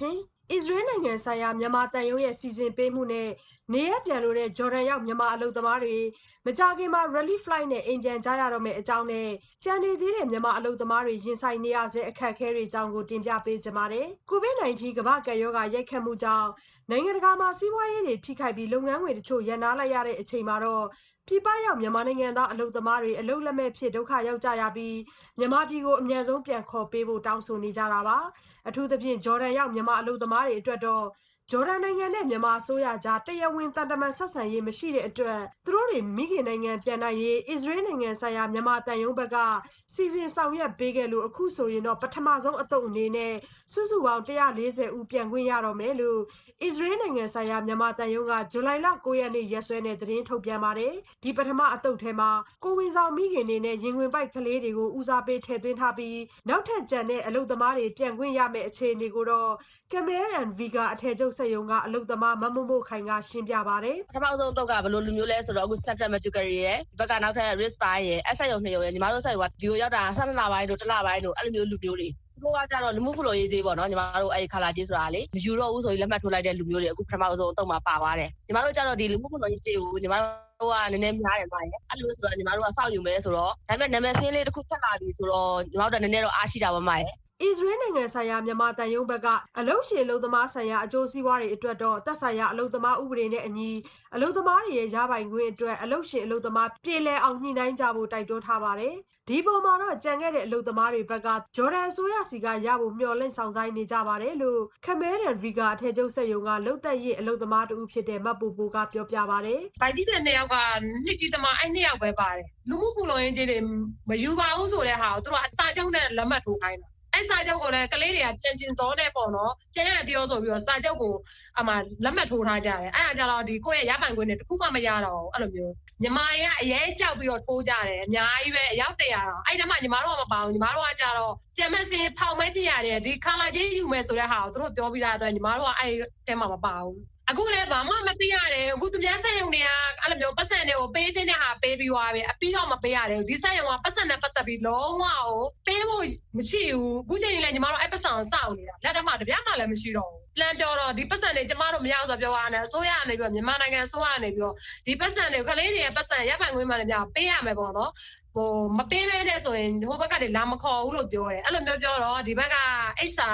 အစ္စရေးနိုင်ငံဆိုင်ရာမြန်မာတန်ယုံရဲ့စီစဉ်ပေးမှုနဲ့နေရပြန်လို့တဲ့ဂျော်ဒန်ရောက်မြန်မာအလုပ်သမားတွေမကြခင်မှာ relief flight နဲ့အိမ်ပြန်ကြရတော့မယ့်အကြောင်းနဲ့ကြံနေသေးတဲ့မြန်မာအလုပ်သမားတွေရင်ဆိုင်နေရတဲ့အခက်အခဲတွေအကြောင်းကိုတင်ပြပေးကြပါမယ်။ COVID-19 ကမ္ဘာ့ကပ်ရောဂါရိုက်ခတ်မှုကြောင့်နိုင်ငံတကာမှာစီးပွားရေးတွေထိခိုက်ပြီးလုပ်ငန်းခွင်တချို့ရပ်နားလိုက်ရတဲ့အချိန်မှာတော့ပြည်ပရောက်မြန်မာနိုင်ငံသားအလုပ်သမားတွေအလုပ်လက်မဲ့ဖြစ်ဒုက္ခရောက်ကြရပြီးမြန်မာပြည်ကိုအမြန်ဆုံးပြန်ခေါ်ပေးဖို့တောင်းဆိုနေကြတာပါ။အထူးသဖြင့်ဂျော်ဒန်ရောက်မြန်မာအလုပ်သမားတွေအတွက်တော့ဂျော်ဒန်နိုင်ငံနဲ့မြန်မာအစိုးရကြားတရားဝင်တန်တမန်ဆက်ဆံရေးမရှိတဲ့အတွက်သူတို့တွေမိခင်နိုင်ငံပြန်နိုင်ရေးအစ္စရေးနိုင်ငံဆိုင်ရာမြန်မာတန်ယုံဘက်ကစီစဉ်ဆောင်ရွက်ပေးခဲ့လို့အခုဆိုရင်တော့ပထမဆုံးအသုတ်အနေနဲ့စုစုပေါင်း140ဦးပြန်ခွင့်ရတော့မယ်လို့အစ္စရေးနိုင်ငံဆိုင်ရာမြန်မာတန်ယုံကဇူလိုင်လ9ရက်နေ့ရက်စွဲနဲ့သတင်းထုတ်ပြန်ပါတယ်။ဒီပထမအသုတ်ထဲမှာကိုဝင်ဆောင်မိခင်တွေနဲ့ရင်ဝင်ပိုက်ကလေးတွေကိုဦးစားပေးထည့်သွင်းထားပြီးနောက်ထပ်ကျန်တဲ့အလုပ်သမားတွေပြန်ခွင့်ရမယ့်အခြေအနေကိုတော့ Camel and Vega အထည်ချုပ်စက်ရုံကအလုပ်သမားမမို့ခိုင်ကရှင်းပြပါတယ်ပထမဆုံးအသုတ်ကဘယ်လိုလူမျိုးလဲဆိုတော့အခု Central Mercury ရဲ့ဒီဘက်ကနောက်ထပ် Risk Bar ရဲ့အဆက်ရုံ2ရုံရဲ့ညီမတို့ဆက်ရုံကဒီကိုရောက်တာ12လပိုင်းတို့1လပိုင်းတို့အဲ့လိုမျိုးလူမျိုးတွေတို့ကကြတော့လူမှုဖလိုရေးကြီးပေါ့နော်ညီမတို့အဲ့ခလာကြီးဆိုတာလေမယူတော့ဘူးဆိုပြီးလက်မှတ်ထိုးလိုက်တဲ့လူမျိုးတွေအခုပထမဆုံးအသုတ်မှာပါသွားတယ်ညီမတို့ကြတော့ဒီလူမှုဖလိုရေးကြီးကိုညီမတို့ကနည်းနည်းများတယ်ပါရဲ့အဲ့လိုဆိုတော့ညီမတို့ကစောင့်ယူမယ်ဆိုတော့ဒါပေမဲ့နာမည်စင်းလေးတစ်ခုဖတ်လာပြီဆိုတော့ညီမတို့ကနည်းနည်းတော့အားရှိတာပါမရဲ့အစ္စရေးနိုင်ငံဆိုင်ရာမြန်မာတန်ယုံဘက်ကအလုပ်ရှင်အလုပ်သမားဆိုင်ရာအကျိုးစီးပွားတွေအတွက်တော့သက်ဆိုင်ရာအလုပ်သမားဥပဒေနဲ့အညီအလုပ်သမားတွေရဲ့ရပိုင်ခွင့်အတွက်အလုပ်ရှင်အလုပ်သမားပြည်လည်အောင်ညှိနှိုင်းကြဖို့တိုက်တွန်းထားပါတယ်။ဒီပေါ်မှာတော့ကြံခဲ့တဲ့အလုပ်သမားတွေဘက်ကဂျော်ဒန်အစိုးရစီကရဖို့မျှော်လင့်ဆောင်ဆိုင်နေကြပါတယ်လို့ Camel and Vega အထည်ချုပ်စက်ရုံကလုတ်သက်ရည်အလုပ်သမားတူဖြစ်တဲ့မပူပူကပြောပြပါတယ်။ဗိုက်ကြီးတဲ့2ယောက်ကနှစ်ကြီးသမားအဲ့2ယောက်ပဲပါတယ်။လူမှုပူလုံရင်းကြီးတွေမယူပါဘူးဆိုတဲ့ဟာကိုသူတို့အစာချုပ်နဲ့လက်မှတ်ထိုးခိုင်းတာအဲ့စာချုပ်ကိုလည်းကလေးတွေကပြန်ကျင်စောနဲ့ပေါ့နော်ပြန်ရပြောဆိုပြီးတော့စာချုပ်ကိုအမှလက်မှတ်ထိုးထားကြတယ်အဲ့ဒါကြတော့ဒီကိုယ့်ရဲ့ရပိုင်ခွင့်တွေတခုမှမရတော့ဘူးအဲ့လိုမျိုးညီမတွေကအရေးကြောက်ပြီးတော့ထိုးကြတယ်အများကြီးပဲအယောက်100တော့အဲ့ဒါမှညီမတို့ကမပါဘူးညီမတို့ကကြတော့ပြန်မစင်ဖောင်မဲဖြစ်ရတယ်ဒီခလာချင်းယူမယ်ဆိုတဲ့ဟာကိုသူတို့ပြောပြီးသားအတွက်ညီမတို့ကအဲ့တဲမှာမပါဘူးအခုလည်းဘာမှမသိရတယ်အခုသူများဆက်ရုံတွေကအဲ့လိုမျိုးပတ်စံတွေကိုပေးတဲ့ဟာပေးပြီးသွားပြီအပြီးတော့မပေးရတယ်ဒီဆက်ရုံကပတ်စံနဲ့ပတ်သက်ပြီးလုံးဝကိုပေးဖို့မရှိဘူးအခုချိန်ကြီးလည်းညီမတို့အဲ့ပတ်စံကိုစောင့်နေတာလက်ထက်မှာတပြားမှလည်းမရှိတော့ဘူးplan ပြောတော့ဒီပတ်စံတွေကျမတို့မရအောင်ဆိုပြောရတယ်အစိုးရကနေပြီးမြန်မာနိုင်ငံအစိုးရကနေပြီးတော့ဒီပတ်စံတွေကလေးတွေရဲ့ပတ်စံရပိုင်ခွင့်မှလည်းများပေးရမယ်ပေါ့နော်မပေးမဲတဲ့ဆိုရင်ဟိုဘက်ကလာမခေါ်ဘူးလို့ပြောတယ်အဲ့လိုမျိုးပြောတော့ဒီဘက်က HR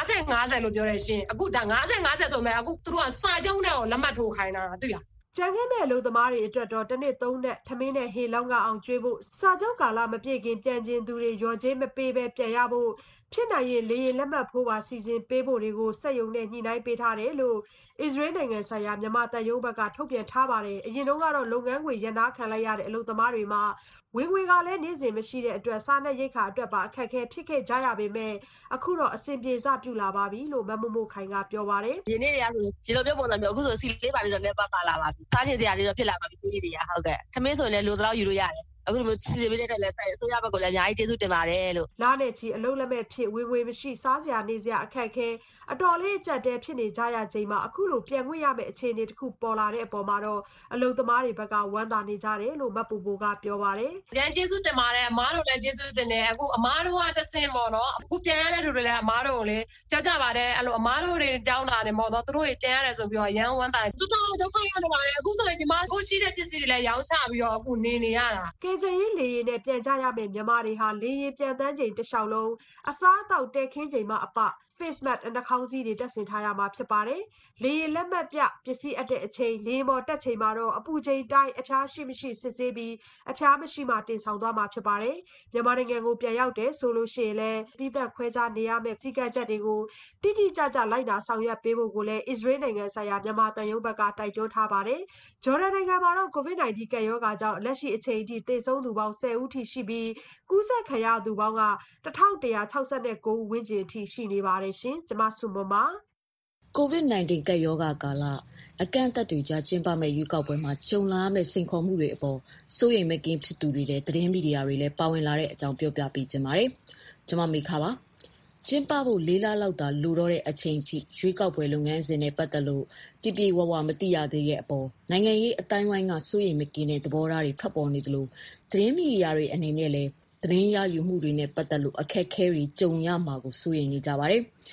50လို့ပြောတယ်ရှင်အခုဒါ50ဆိုမဲ့အခုသူတို့ကစာချုပ်နဲ့ကိုလက်မှတ်ထိုးခိုင်းတာသိလားကြံခဲ့တဲ့အလုပ်သမားတွေအတွက်တော့တစ်နှစ်3နဲ့ထမင်းနဲ့ဟေလောင်းကအောင်ကျွေးဖို့စာချုပ်ကာလမပြည့်ခင်ပြန်ကျင်သူတွေရော်ကြေးမပေးဘဲပြန်ရဖို့ဖြစ်နိုင်ရင်လေရင်လက်မှတ်ဖိုးပါစီစဉ်ပေးဖို့တွေကိုစက်ယုံနဲ့ညှိနှိုင်းပေးထားတယ်လို့အစ္စရေးနိုင်ငံဆိုင်ရာမြန်မာတပ်ရုံးဘက်ကထုတ်ပြန်ထားပါတယ်အရင်တုန်းကတော့လုပ်ငန်းခွင်ရန်နာခံလိုက်ရတဲ့အလုပ်သမားတွေမှာဝင်ငွေကလည်းနေ့စဉ်မရှိတဲ့အတွက်စားနဲ့ရိတ်ခါအတွက်ပါအခက်အခဲဖြစ်ခဲ့ကြရပေမဲ့အခုတော့အဆင်ပြေစပြုလာပါပြီလို့မမို့ခိုင်ကပြောပါတယ်ဒီနေ့တွေကဆိုဒီလိုပြောပုံစံမျိုးအခုဆိုစီလေးပါလေးတော့လည်းပါလာပါပြီစားချင်စရာလေးတော့ဖြစ်လာပါပြီဒီနေ့တွေကဟုတ်ကဲ့ခမင်းဆိုရင်လည်းလိုတော့ယူလို့ရတယ်အခုလိုစီစဉ်ပေးတဲ့လည်းအစိုးရဘက်ကလည်းအများကြီးကျေးဇူးတင်ပါတယ်လို့လာနဲ့ချီအလုံးလက်မဲ့ဖြစ်ဝင်ငွေမရှိစားစရာနေစရာအခက်အခဲအတော်လေးအကျက်တဲဖြစ်နေကြရချိန်မှာအခုလိုပြန်ခွင့်ရမယ့်အခြေအနေတစ်ခုပေါ်လာတဲ့အပေါ်မှာတော့အလုပ်သမားတွေဘက်ကဝမ်းသာနေကြတယ်လို့မပူပူကပြောပါတယ်။ပြန်ကျေးဇူးတင်ပါတယ်အမားတို့လည်းကျေးဇူးတင်တယ်အခုအမားတို့ကတဆင်ပေါ့နော်အခုပြန်ရတဲ့လူတွေလည်းအမားတို့ကိုလည်းကြောက်ကြပါတယ်အဲ့လိုအမားတို့တွေတောင်းတာတယ်ပေါ့နော်သူတို့တွေပြန်ရတယ်ဆိုပြီးတော့ရန်ဝမ်းသာတယ်တူတော်ဒုက္ခရောက်နေပါတယ်အခုဆိုရင်ဒီမှာကိုရှိတဲ့ပစ္စည်းတွေလည်းရောင်းချပြီးတော့အခုနေရတာကဲချင်ရေးလေရင်နဲ့ပြန်ကြရမယ့်မြန်မာတွေဟာလေရင်ပြန်တန်းချိန်တစ်လျှောက်လုံးအစားအသောက်တဲခင်းချိန်မှာအပface mask နှာခေါင်းစည်းတွေတက်ဆင်ထားရမှာဖြစ်ပါတယ်။လေရင်လက်မှတ်ပြပစ္စည်းအပ်တဲ့အချိန်လေရင်ပေါ်တက်ချိန်မှာတော့အပူချိန်တိုင်းအဖျားရှိမရှိစစ်ဆေးပြီးအဖျားမရှိမှတင်ဆောင်သွားမှာဖြစ်ပါတယ်။မြန်မာနိုင်ငံကိုပြန်ရောက်တဲ့ဆိုလို့ရှိရင်လည်းတိသက်ခွဲခြားနေရမယ့်စည်းကမ်းချက်တွေကိုတိတိကျကျလိုက်နာဆောင်ရွက်ပေးဖို့ကိုလည်းအစ္စရေးနိုင်ငံဆိုင်ရာမြန်မာတန်ယုံဘက်ကတိုက်တွန်းထားပါတယ်။ဂျော်ဒန်နိုင်ငံမှာတော့ COVID-19 ကပ်ရောဂါကြောင့်လက်ရှိအချိန်အထိသေဆုံးသူပေါင်း10ဦးထိရှိပြီးကူးစက်ခံရသူပေါင်းက1169ဦးဝန်းကျင်ထိရှိနေပါတယ်ရှင်။ကျမဆုမပါ COVID-19 ကပ်ရောဂါကာလအကန့်အသတ်တွေကြားကျင်းပမဲ့ရွေးကောက်ပွဲမှာကြုံလာမဲ့စိန်ခေါ်မှုတွေအပေါ်စိုးရိမ်မကင်းဖြစ်သူတွေလည်းသတင်းမီဒီယာတွေလည်းပါဝင်လာတဲ့အကြောင်းပြောပြပေးခြင်းပါတယ်။ကျမမေခပါကျင်းပဖို့4လလောက်သာလိုတော့တဲ့အချိန်ထိရွေးကောက်ပွဲလုပ်ငန်းစဉ်နဲ့ပတ်သက်လို့ပြပြဝဝမသိရသေးတဲ့အပေါ်နိုင်ငံရေးအတိုင်းဝိုင်းကစိုးရိမ်မကင်းတဲ့သဘောထားတွေထွက်ပေါ်နေသလိုသတင်းမီဒီယာတွေအနေနဲ့လည်းသတင်းရယူမှုတွေနဲ့ပတ်သက်လို့အခက်အခဲတွေကြုံရမှာကိုစိုးရိမ်နေကြပါတယ်။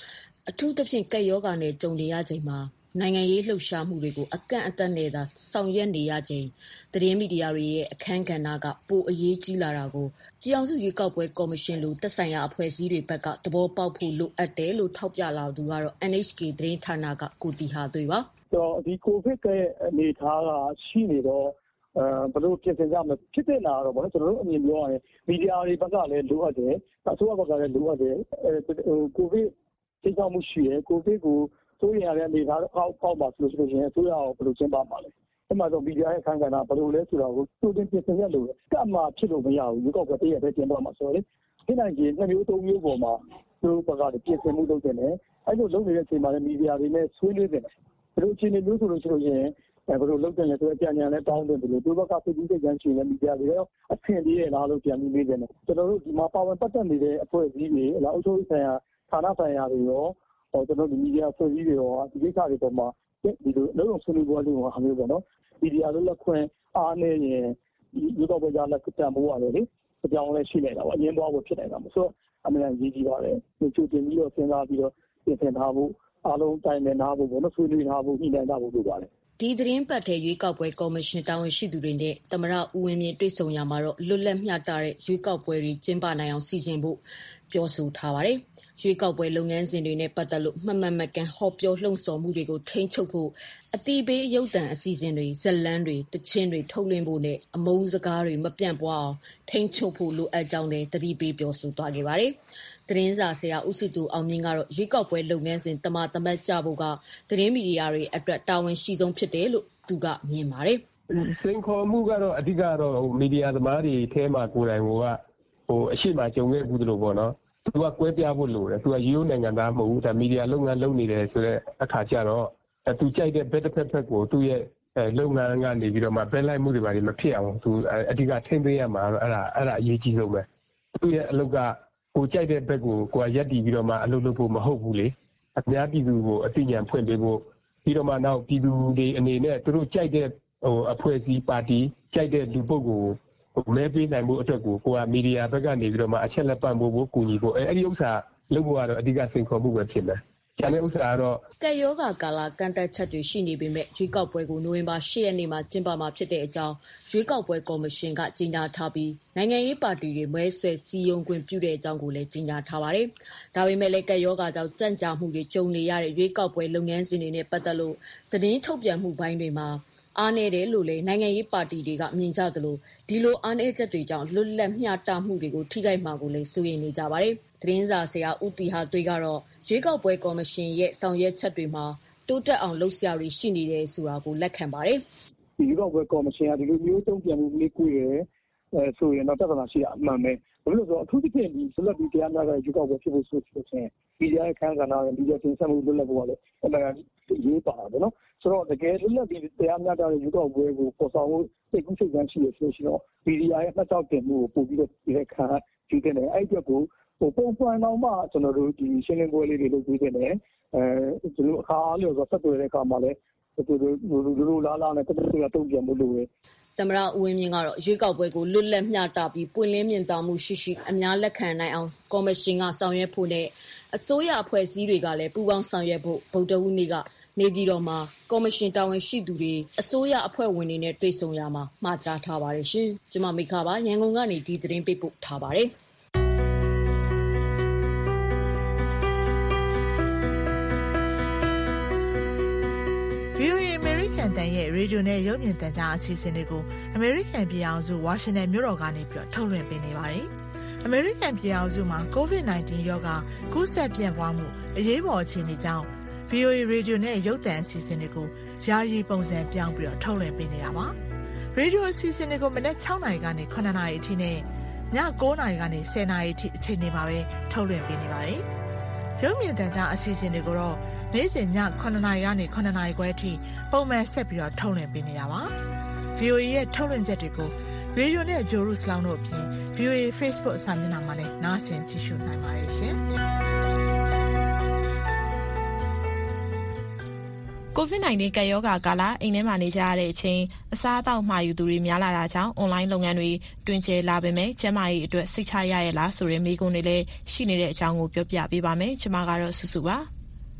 အထူးသဖြင့်ကပ်ရောဂါနဲ့ကြုံနေရချိန်မှာနိုင်ငံရေးလှုပ်ရှားမှုတွေကိုအကန့်အသတ်နဲ့သာဆောင်ရွက်နေရချိန်သတင်းမီဒီယာတွေရဲ့အခန်းကဏ္ဍကပိုအရေးကြီးလာတာကိုပြည်အောင်စုရွေးကောက်ပွဲကော်မရှင်လိုသက်ဆိုင်ရာအဖွဲ့အစည်းတွေဘက်ကသဘောပေါက်ဖို့လိုအပ်တယ်လို့ထောက်ပြလာသူကတော့ NHK သတင်းဌာနကကိုတီဟာသွေးပါဒီကိုဗစ်ရဲ့အနေအထားကရှိနေတော့ဘယ်လိုပြင်ဆင်ကြမလဲဖြစ်တဲ့လာတော့ဗောနော်ကျွန်တော်တို့အမြင်ပြောရတယ်မီဒီယာတွေဘက်ကလည်းလိုအပ်တယ်အစိုးရဘက်ကလည်းလိုအပ်တယ်ကိုဗစ်ထိန်းချုပ်မှုရှိတယ်ကိုဗစ်ကိုစိုးရိမ်ရတဲ့အနေအထားအောက်မှာဆိုလို့ရှိရင်အစိုးရကဘယ်လိုကျင်းပမှာလဲအဲ့မှာတော့မီဒီယာရဲ့အခန်းကဏ္ဍဘယ်လိုလဲဆိုတာကိုသူတင်ပြင်ဆင်ရလို့ကပ်မှာဖြစ်လို့မရဘူးဒီကောက်ကတည်းကပဲကျင်းပမှာဆိုတော့လေဒီနိုင်ကြီး2မျိုး3မျိုးပေါ်မှာသူတို့ဘက်ကလည်းပြင်ဆင်မှုလုပ်တယ်နဲ့အဲ့လိုလုပ်နေတဲ့အချိန်မှာလည်းမီဒီယာတွေနဲ့ဆွေးနွေးတယ်ဘယ်လိုအခြေအနေမျိုးဆိုလို့ရှိရင်ဘယ်လိုလုပ်တယ်လဲဆိုတော့အကြံဉာဏ်လည်းတောင်းတယ်ဘယ်လိုသူဘက်ကစစ်ပြီးတဲ့ကြမ်းရှင်လည်းမီဒီယာတွေရောအဆင်ပြေရလားလို့ပြန်ပြီးမေးတယ်ကျွန်တော်တို့ဒီမှာပါဝင်ပတ်သက်နေတဲ့အဖွဲ့အစည်းတွေအလားအချိုးဆိုင်ရာဌာနဆိုင်ရာတွေရောကျွန်တော်ဒီမီဒီယာဖွဲ့စည်းတွေရောဒီကိစ္စတွေပေါ်မှာဒီလိုလုံးဝဆွေးနွေးပွဲလေးကိုဟာမျိုးပေါ့နော်မီဒီယာလို့လက်ခွင့်အားနေရင်ဒီတော့ပဲကြားလက်တန်ဖို့ရတယ်လေအကြောင်းလည်းရှိနေတာပေါ့အရင်သွားဖို့ဖြစ်နေတာဆိုတော့အမှန်တန်ရေးကြည့်ပါတယ်ဒီချိုတင်ပြီးတော့စဉ်းစားပြီးတော့ပြင်ဆင်ထားဖို့အားလုံးတိုင်ပင်ထားဖို့ပေါ့နော်ဆွေးနွေးထားဖို့ညှိနှိုင်းထားဖို့လိုပါတယ်ဒီသတင်းပတ်ထဲရွေးကောက်ပွဲကော်မရှင်တာဝန်ရှိသူတွေနဲ့သမရဦးဝင်းမြင့်တွေ့ဆုံရမှာတော့လွတ်လပ်မျှတတဲ့ရွေးကောက်ပွဲတွေကျင်းပနိုင်အောင်စီစဉ်ဖို့ပြောဆိုထားပါတယ်။ရွေးကောက်ပွဲလုပ်ငန်းစဉ်တွေနဲ့ပတ်သက်လို့မှတ်မှတ်ကန်ဟောပြောလှုံ့ဆော်မှုတွေကိုထိန်းချုပ်ဖို့အတိပေးရုပ်သံအစီအစဉ်တွေဇက်လန်းတွေတချင်းတွေထုတ်လွှင့်ဖို့နဲ့အမုန်းစကားတွေမပြန့်ပွားအောင်ထိန်းချုပ်ဖို့လိုအပ်ကြောင်းလည်းသတိပေးပြောဆိုသွားခဲ့ပါတယ်။သတင်းစာဆရာဦးစုသူအောင်မြင့်ကတော့ရွေးကောက်ပွဲလုပ်ငန်းစဉ်တမတ်ကြဖို့ကသတင်းမီဒီယာတွေအတွက်တာဝန်ရှိဆုံးဖြစ်တယ်လို့သူကမြင်ပါတယ်။စိန်ခေါ်မှုကတော့အဓိကတော့မီဒီယာသမားတွေထဲမှာကိုယ်တိုင်ကအရှိမကြုံခဲ့ဘူးလို့ပေါ့နော်။သူကကွဲပြားဖို့လိုတယ်။သူကရိုးနိုင်ငံသားမဟုတ်ဘူး။ဒါမီဒီယာလုပ်ငန်းလုပ်နေတယ်ဆိုတဲ့အခါကျတော့သူကြိုက်တဲ့ဘက်တစ်ဖက်ကိုသူ့ရဲ့လုပ်ငန်းကနေပြီးတော့မှဘက်လိုက်မှုတွေပါမဖြစ်အောင်သူအဓိကထိန်းသိမ်းရမှာတော့အဲ့ဒါအရေးကြီးဆုံးပဲ။သူ့ရဲ့အလုပ်ကကိုကြိုက်တဲ့ဘက်ကိုကိုရက်တည်ပြီးတော့မှအလုပ်လုပ်ဖို့မဟုတ်ဘူးလေ။အများပြည်သူကိုအသိဉာဏ်ဖွင့်ပေးဖို့ပြီးတော့မှနောက်ပြည်သူတွေအနေနဲ့သူတို့ကြိုက်တဲ့အဖွဲ့အစည်းပါတီကြိုက်တဲ့လူပုဂ္ဂိုလ်မဲပေးနိုင်မှုအတွက်ကိုကမီဒီယာဘက်ကနေပြီးတော့မှအချက်လက်ပံ့ပိုးဖို့ကူညီဖို့အဲ့ဒီဥစ္စာလုပ်ဖို့ကတော့အဓိကစိန်ခေါ်မှုပဲဖြစ်မယ်။ကျန်တဲ့ဥစ္စာကတော့ကပ်ရောဂါကာလကန့်သက်ချက်တွေရှိနေပေမဲ့ရွေးကောက်ပွဲကိုနိုဝင်ဘာ10ရက်နေ့မှာကျင်းပမှာဖြစ်တဲ့အကြောင်းရွေးကောက်ပွဲကော်မရှင်ကကြေညာထားပြီးနိုင်ငံရေးပါတီတွေမဲဆွယ်စည်းရုံးခွင့်ပြုတဲ့အကြောင်းကိုလည်းကြေညာထားပါတယ်။ဒါပေမဲ့လည်းကပ်ရောဂါကြောင့်ကြန့်ကြာမှုတွေကြုံနေရတဲ့ရွေးကောက်ပွဲလုပ်ငန်းစဉ်တွေနဲ့ပတ်သက်လို့သတင်းထုတ်ပြန်မှုပိုင်းတွေမှာအားနည်းတယ်လို့လည်းနိုင်ငံရေးပါတီတွေကမြင်ကြသလိုဒီလိုအားနည်းချက်တွေကြောင့်လွတ်လပ်မျှတမှုတွေကိုထိခိုက်မှာကိုလည်းစိုးရိမ်နေကြပါတယ်။သတင်းစာဆရာဦးတီဟာသွေးကတော့ရွေးကောက်ပွဲကော်မရှင်ရဲ့ဆောင်ရွက်ချက်တွေမှာတိုးတက်အောင်လုပ်စရာတွေရှိနေတယ်ဆိုတာကိုလက်ခံပါတယ်။ဒီရွေးကောက်ပွဲကော်မရှင်ကဒီလိုမျိုးတုံ့ပြန်မှုလေးကိုရဆိုရင်တော့ပြဿနာရှိတာအမှန်ပဲ။ဘာလို့လဲဆိုတော့အထူးသဖြင့်ဒီဆက်လက်ပြီးတရားမျှတတဲ့ရွေးကောက်ပွဲဖြစ်ဖို့ဆိုရင်မီဒီယာရဲ့အခန်းကဏ္ဍနဲ့မီဒီယာတင်ဆက်မှုလွတ်လပ်ဖို့ကလည်းအမှန်ရေးပါတာပေါ့နော်။ဆိုတော့တကယ်လွတ်လပ်ပြီးတရားမျှတတဲ့ရွေးကောက်ပွဲကိုပေါ်ဆောင်ဖို့စိတ်ကူးစိတ်ကမ်းရှိရဆိုရှင်တော့မီဒီယာရဲ့မှတ်တောက်တင်မှုကိုပို့ပြီးတော့ဒီအခါယူတဲ့အဲ့ဒီအတွက်ကိုပုံပွားတော့မှကျွန်တော်တို့ဒီရှင်းလင်းပွဲလေးတွေလုပ်ပေးတယ်ဒီလိုအခါအားလျော်ဆိုဆက်သွယ်တဲ့အခါမှာလည်းသူတို့လာနဲ့တကယ်တုံ့ပြန်မှုလို့ပဲသမရဦးဝင်းမြင့်ကတော့ရွေးကောက်ပွဲကိုလွတ်လပ်မျှတပြီးပွင့်လင်းမြင်သာမှုရှိအများလက်ခံနိုင်အောင်ကော်မရှင်ကဆောင်ရွက်ဖို့နဲ့အစိုးရအဖွဲ့အစည်းတွေကလည်းပူးပေါင်းဆောင်ရွက်ဖို့ဗုဒ္ဓဟူးနေ့ကနေပြည်တော်မှာကော်မရှင်တာဝန်ရှိသူတွေအစိုးရအဖွဲ့ဝင်တွေနဲ့တွေ့ဆုံရမှာမှာကြားထားပါတယ်ရှင်။ကျွန်မမိခပါရန်ကုန်ကနေဒီသတင်းပေးပို့ထားပါတယ်။ VOA American တန်ရဲ့ရေဒီယိုနဲ့ရုပ်မြင်သံကြားအစီအစဉ်တွေကို American ပြည်အောင်စု Washington မြို့တော်ကနေပြီးတော့ထုတ်လွှင့်ပေးနေပါတယ်။ American ပြည်အောင်စုမှာ COVID-19 ရောဂါကူးစက်ပြန့်ပွားမှုအရေးပေါ်အခြေအနေကြောင့် VOA ရေဒီယိုနဲ့ရုပ်သံအစီအစဉ်တွေကိုယာယီပုံစံပြောင်းပြီးတော့ထုတ်လွှင့်ပေးနေတာပါ။ရေဒီယိုအစီအစဉ်တွေကိုမနက်6နာရီကနေ9နာရီအထိနဲ့ည9နာရီကနေ10နာရီအထိအချိန်တွေမှာပဲထုတ်လွှင့်ပေးနေပါတယ်။ရုပ်မြင်သံကြားအစီအစဉ်တွေကိုတော့နေ့စဉ်ည9နာရီကနေ9နာရီခွဲအထိပုံမှန်ဆက်ပြီးတော့ထုတ်လွှင့်ပေးနေတာပါ။ VOA ရဲ့ထုတ်လွှင့်ချက်တွေကိုရေဒီယိုနဲ့ဂျိုရုစလောင်းတို့အပြင် VOA Facebook စာမျက်နှာမှာလည်းနားဆင်ကြည့်ရှုနိုင်ပါတယ်ရှင်။ COVID-19 ကပ်ရောဂါကာလအိမ်ထဲမှာနေကြရတဲ့အချိန်အစားအသောက်မှာယူသူတွေများလာတာကြောင့်အွန်လိုင်းလုပ်ငန်းတွေတွင်ကျယ်လာပေမဲ့ကျန်းမာရေးအတွက်စိတ်ချရရဲ့လားဆိုတဲ့မေးခွန်းတွေလည်းရှိနေတဲ့အကြောင်းကိုပြောပြပေးပါမယ်။ကျွန်မကတော့စုစုပါ။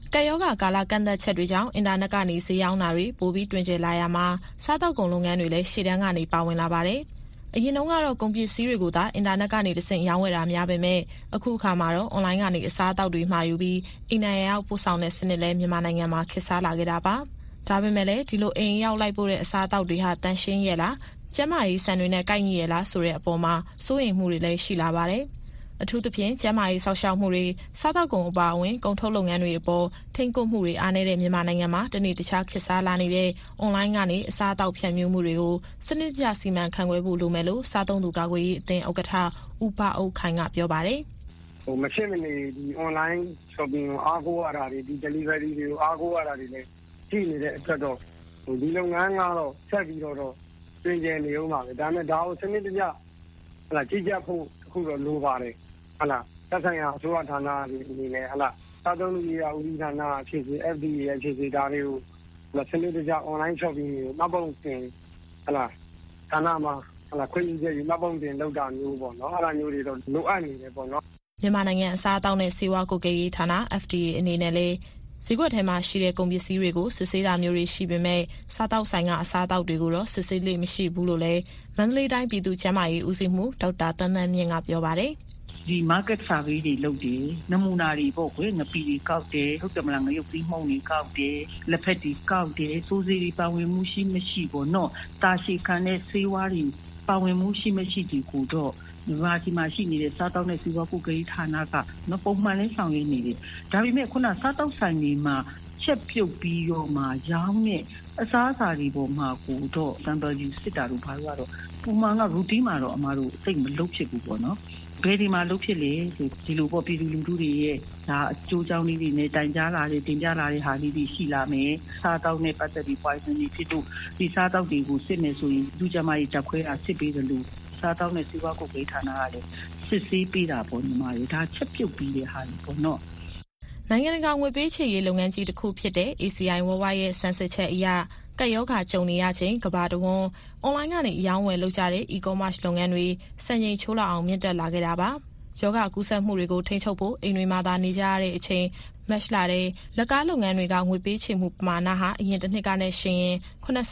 ကပ်ရောဂါကာလကန့်သတ်ချက်တွေကြောင့်အင်တာနက်ကနေဈေးရောင်းတာတွေပိုပြီးတွင်ကျယ်လာရမှာစားတောက်ကုန်လုပ်ငန်းတွေလည်းရှေ့တန်းကနေပါဝင်လာပါတယ်။အရင်တုန်းကတော့ကုန်ပစ္စည်းတွေကိုသာအင်တာနက်ကနေတဆင့်ရောင်းဝယ်တာများပေမဲ့အခုအခါမှာတော့အွန်လိုင်းကနေအစားအသောက်တွေမှာယူပြီးအိမ်နိုင်ရောက်ပို့ဆောင်တဲ့စနစ်လည်းမြန်မာနိုင်ငံမှာခေတ်စားလာခဲ့တာပါ။ဒါပေမဲ့လည်းဒီလိုအိမ်ရောက်လိုက်ပို့တဲ့အစားအသောက်တွေဟာတန်ရှင်းရဲ့လားကျန်းမာရေးစံတွေနဲ့ကိုက်ညီရဲ့လားဆိုတဲ့အပေါ်မှာစိုးရိမ်မှုတွေလည်းရှိလာပါတယ်။အထူးသဖြင့်ကျန်းမာရေးစောင့်ရှောက်မှုတွေစားတောက်ကုန်အပါအဝင်ကုန်ထုတ်လုပ်ငန်းတွေအပေါ်ထိန်းကွပ်မှုတွေအားနည်းတဲ့မြန်မာနိုင်ငံမှာတနေ့တခြားခေတ်စားလာနေတဲ့အွန်လိုင်းကနေအစားအသောက်ဖြန့်ဖြူးမှုတွေကိုစနစ်တကျစီမံခန့်ခွဲဖို့လိုမယ်လို့စားသုံးသူကာကွယ်ရေးအသင်းဥက္ကဋ္ဌဦးဘအုပ်ခိုင်ကပြောပါတယ်။မဖြစ်မနေဒီ online shopping ကိုအားကိုးရတာတွေဒီ delivery တွေကိုအားကိုးရတာတွေလည်းရှိနေတဲ့အတွက်တော့ဒီလုပ်ငန်းကတော့ဆက်ပြီးတော့တွင်ကျယ်နေဦးမှာပဲဒါနဲ့ဒါကိုစနစ်တကျကြီးကြပ်ဖို့အခုတော့လိုပါတယ်ဟုတ်လားသက်ဆိုင်ရာအစိုးရဌာနတွေအနေနဲ့ဟုတ်လားစားသုံးသူရေးရာဦးစီးဌာနဖြစ်စေ FDA ရဲ့ဖြစ်စေဒါတွေကိုစနစ်တကျ online shopping ကိုမှတ်ပုံတင်ဟုတ်လားဌာနမှာဟုတ်လားခွင့်ပြုချက်ယူမှတ်ပုံတင်လုပ်တာမျိုးပေါ့နော်အဲ့ဒါမျိုးတွေတော့လိုအပ်နေတယ်ပေါ့နော်မြန်မာနိုင်ငံအစားအသောက်နဲ့ဆေးဝါးကွပ်ကဲရေးဌာန FDA အနေနဲ့လည်းဈေးကွက်ထဲမှာရှိတဲ့ကုန်ပစ္စည်းတွေကိုစစ်ဆေးတာမျိုးတွေရှိပေမဲ့စားတောက်ဆိုင်ကအစားအသောက်တွေကိုတော့စစ်ဆေးလေ့မရှိဘူးလို့လည်းမန္တလေးတိုင်းပြည်သူ့ကျန်းမာရေးဦးစီးမှူးဒေါက်တာတန်းတန်းမြင့်ကပြောပါတယ်ဒီ market survey တွေလုပ်တယ်နမူနာတွေပေါ့ကွယ်ငပီတွေကောက်တယ်ဟုတ်တယ်မလားငရုတ်သီးမှုန့်တွေကောက်တယ်လက်ဖက်တွေကောက်တယ်စိုးစေးတွေပါဝင်မှုရှိမရှိပေါ့နော်တာရှည်ခံတဲ့ဆေးဝါးတွေပါဝင်မှုရှိမရှိဒီကိုတော့မြန်မာပြည်မှာရှိနေတဲ့စားတောက်နဲ့စီးပွားကူကလေးဌာနကပုံမှန်လေးဆောင်ရွက်နေတယ်ဒါပေမဲ့ခုနစားတောက်ဆိုင်တွေမှာချက်ပြုတ်ပြီးတော့မှရောင်းတဲ့အစားအစာတွေပေါ်မှာကိုတော့ sample ယူစစ်တာတို့ဘာလို့ကတော့ပုံမှန်က routine မှာတော့အမားတို့စိတ်မလုပ်ဖြစ်ဘူးပေါ့နော်ဘယ်ဒီမှာလုပ်ဖြစ်လေဆိုဒီလိုပေါ့ပြည်သူလူထုတွေရဲ့ဒါအကျိုးကြောင့်လေးတွေနဲ့တိုင်ကြားလာတဲ့တင်ပြလာတဲ့ဟာလေးတွေရှိလာမယ်စားတောက်နဲ့ပတ်သက်ပြီး poison တွေဖြစ်တို့ဒီစားတောက်တွေကိုစစ်မယ်ဆိုရင်လူကျမကြီးတက်ခွဲတာစစ်ပေးတယ်လို့စားတောက်နဲ့စီးပွားကုတ်ပေးဌာနကလည်းစစ်ဆေးပေးတာပေါ့ညီမတွေဒါချက်ပြုတ်ပြီးတဲ့ဟာတွေပေါ့နော်နိုင်ငံတကာငွေပေးချေရေးလုပ်ငန်းကြီးတစ်ခုဖြစ်တဲ့ ACI Worldwide ရဲ့စမ်းစစ်ချက်အရကပ်ရောဂါကြုံနေရချိန်ကမ္ဘာတဝန်းအွန်လိုင်းကနေအရောင်းဝယ်လုပ်ကြတဲ့ e-commerce လုပ်ငန်းတွေစံချိန်ချိုးလောက်အောင်မြင့်တက်လာခဲ့တာပါ။ရောဂါကူးစက်မှုတွေကိုထိန်းချုပ်ဖို့အိမ်တွေမှာသာနေကြရတဲ့အချိန်မတ်လတဲ့လက်ကားလုပ်ငန်းတွေကငွေပေးချေမှုပမာဏဟာအရင်တစ်နှစ်ကနဲ့ရှင်ရင်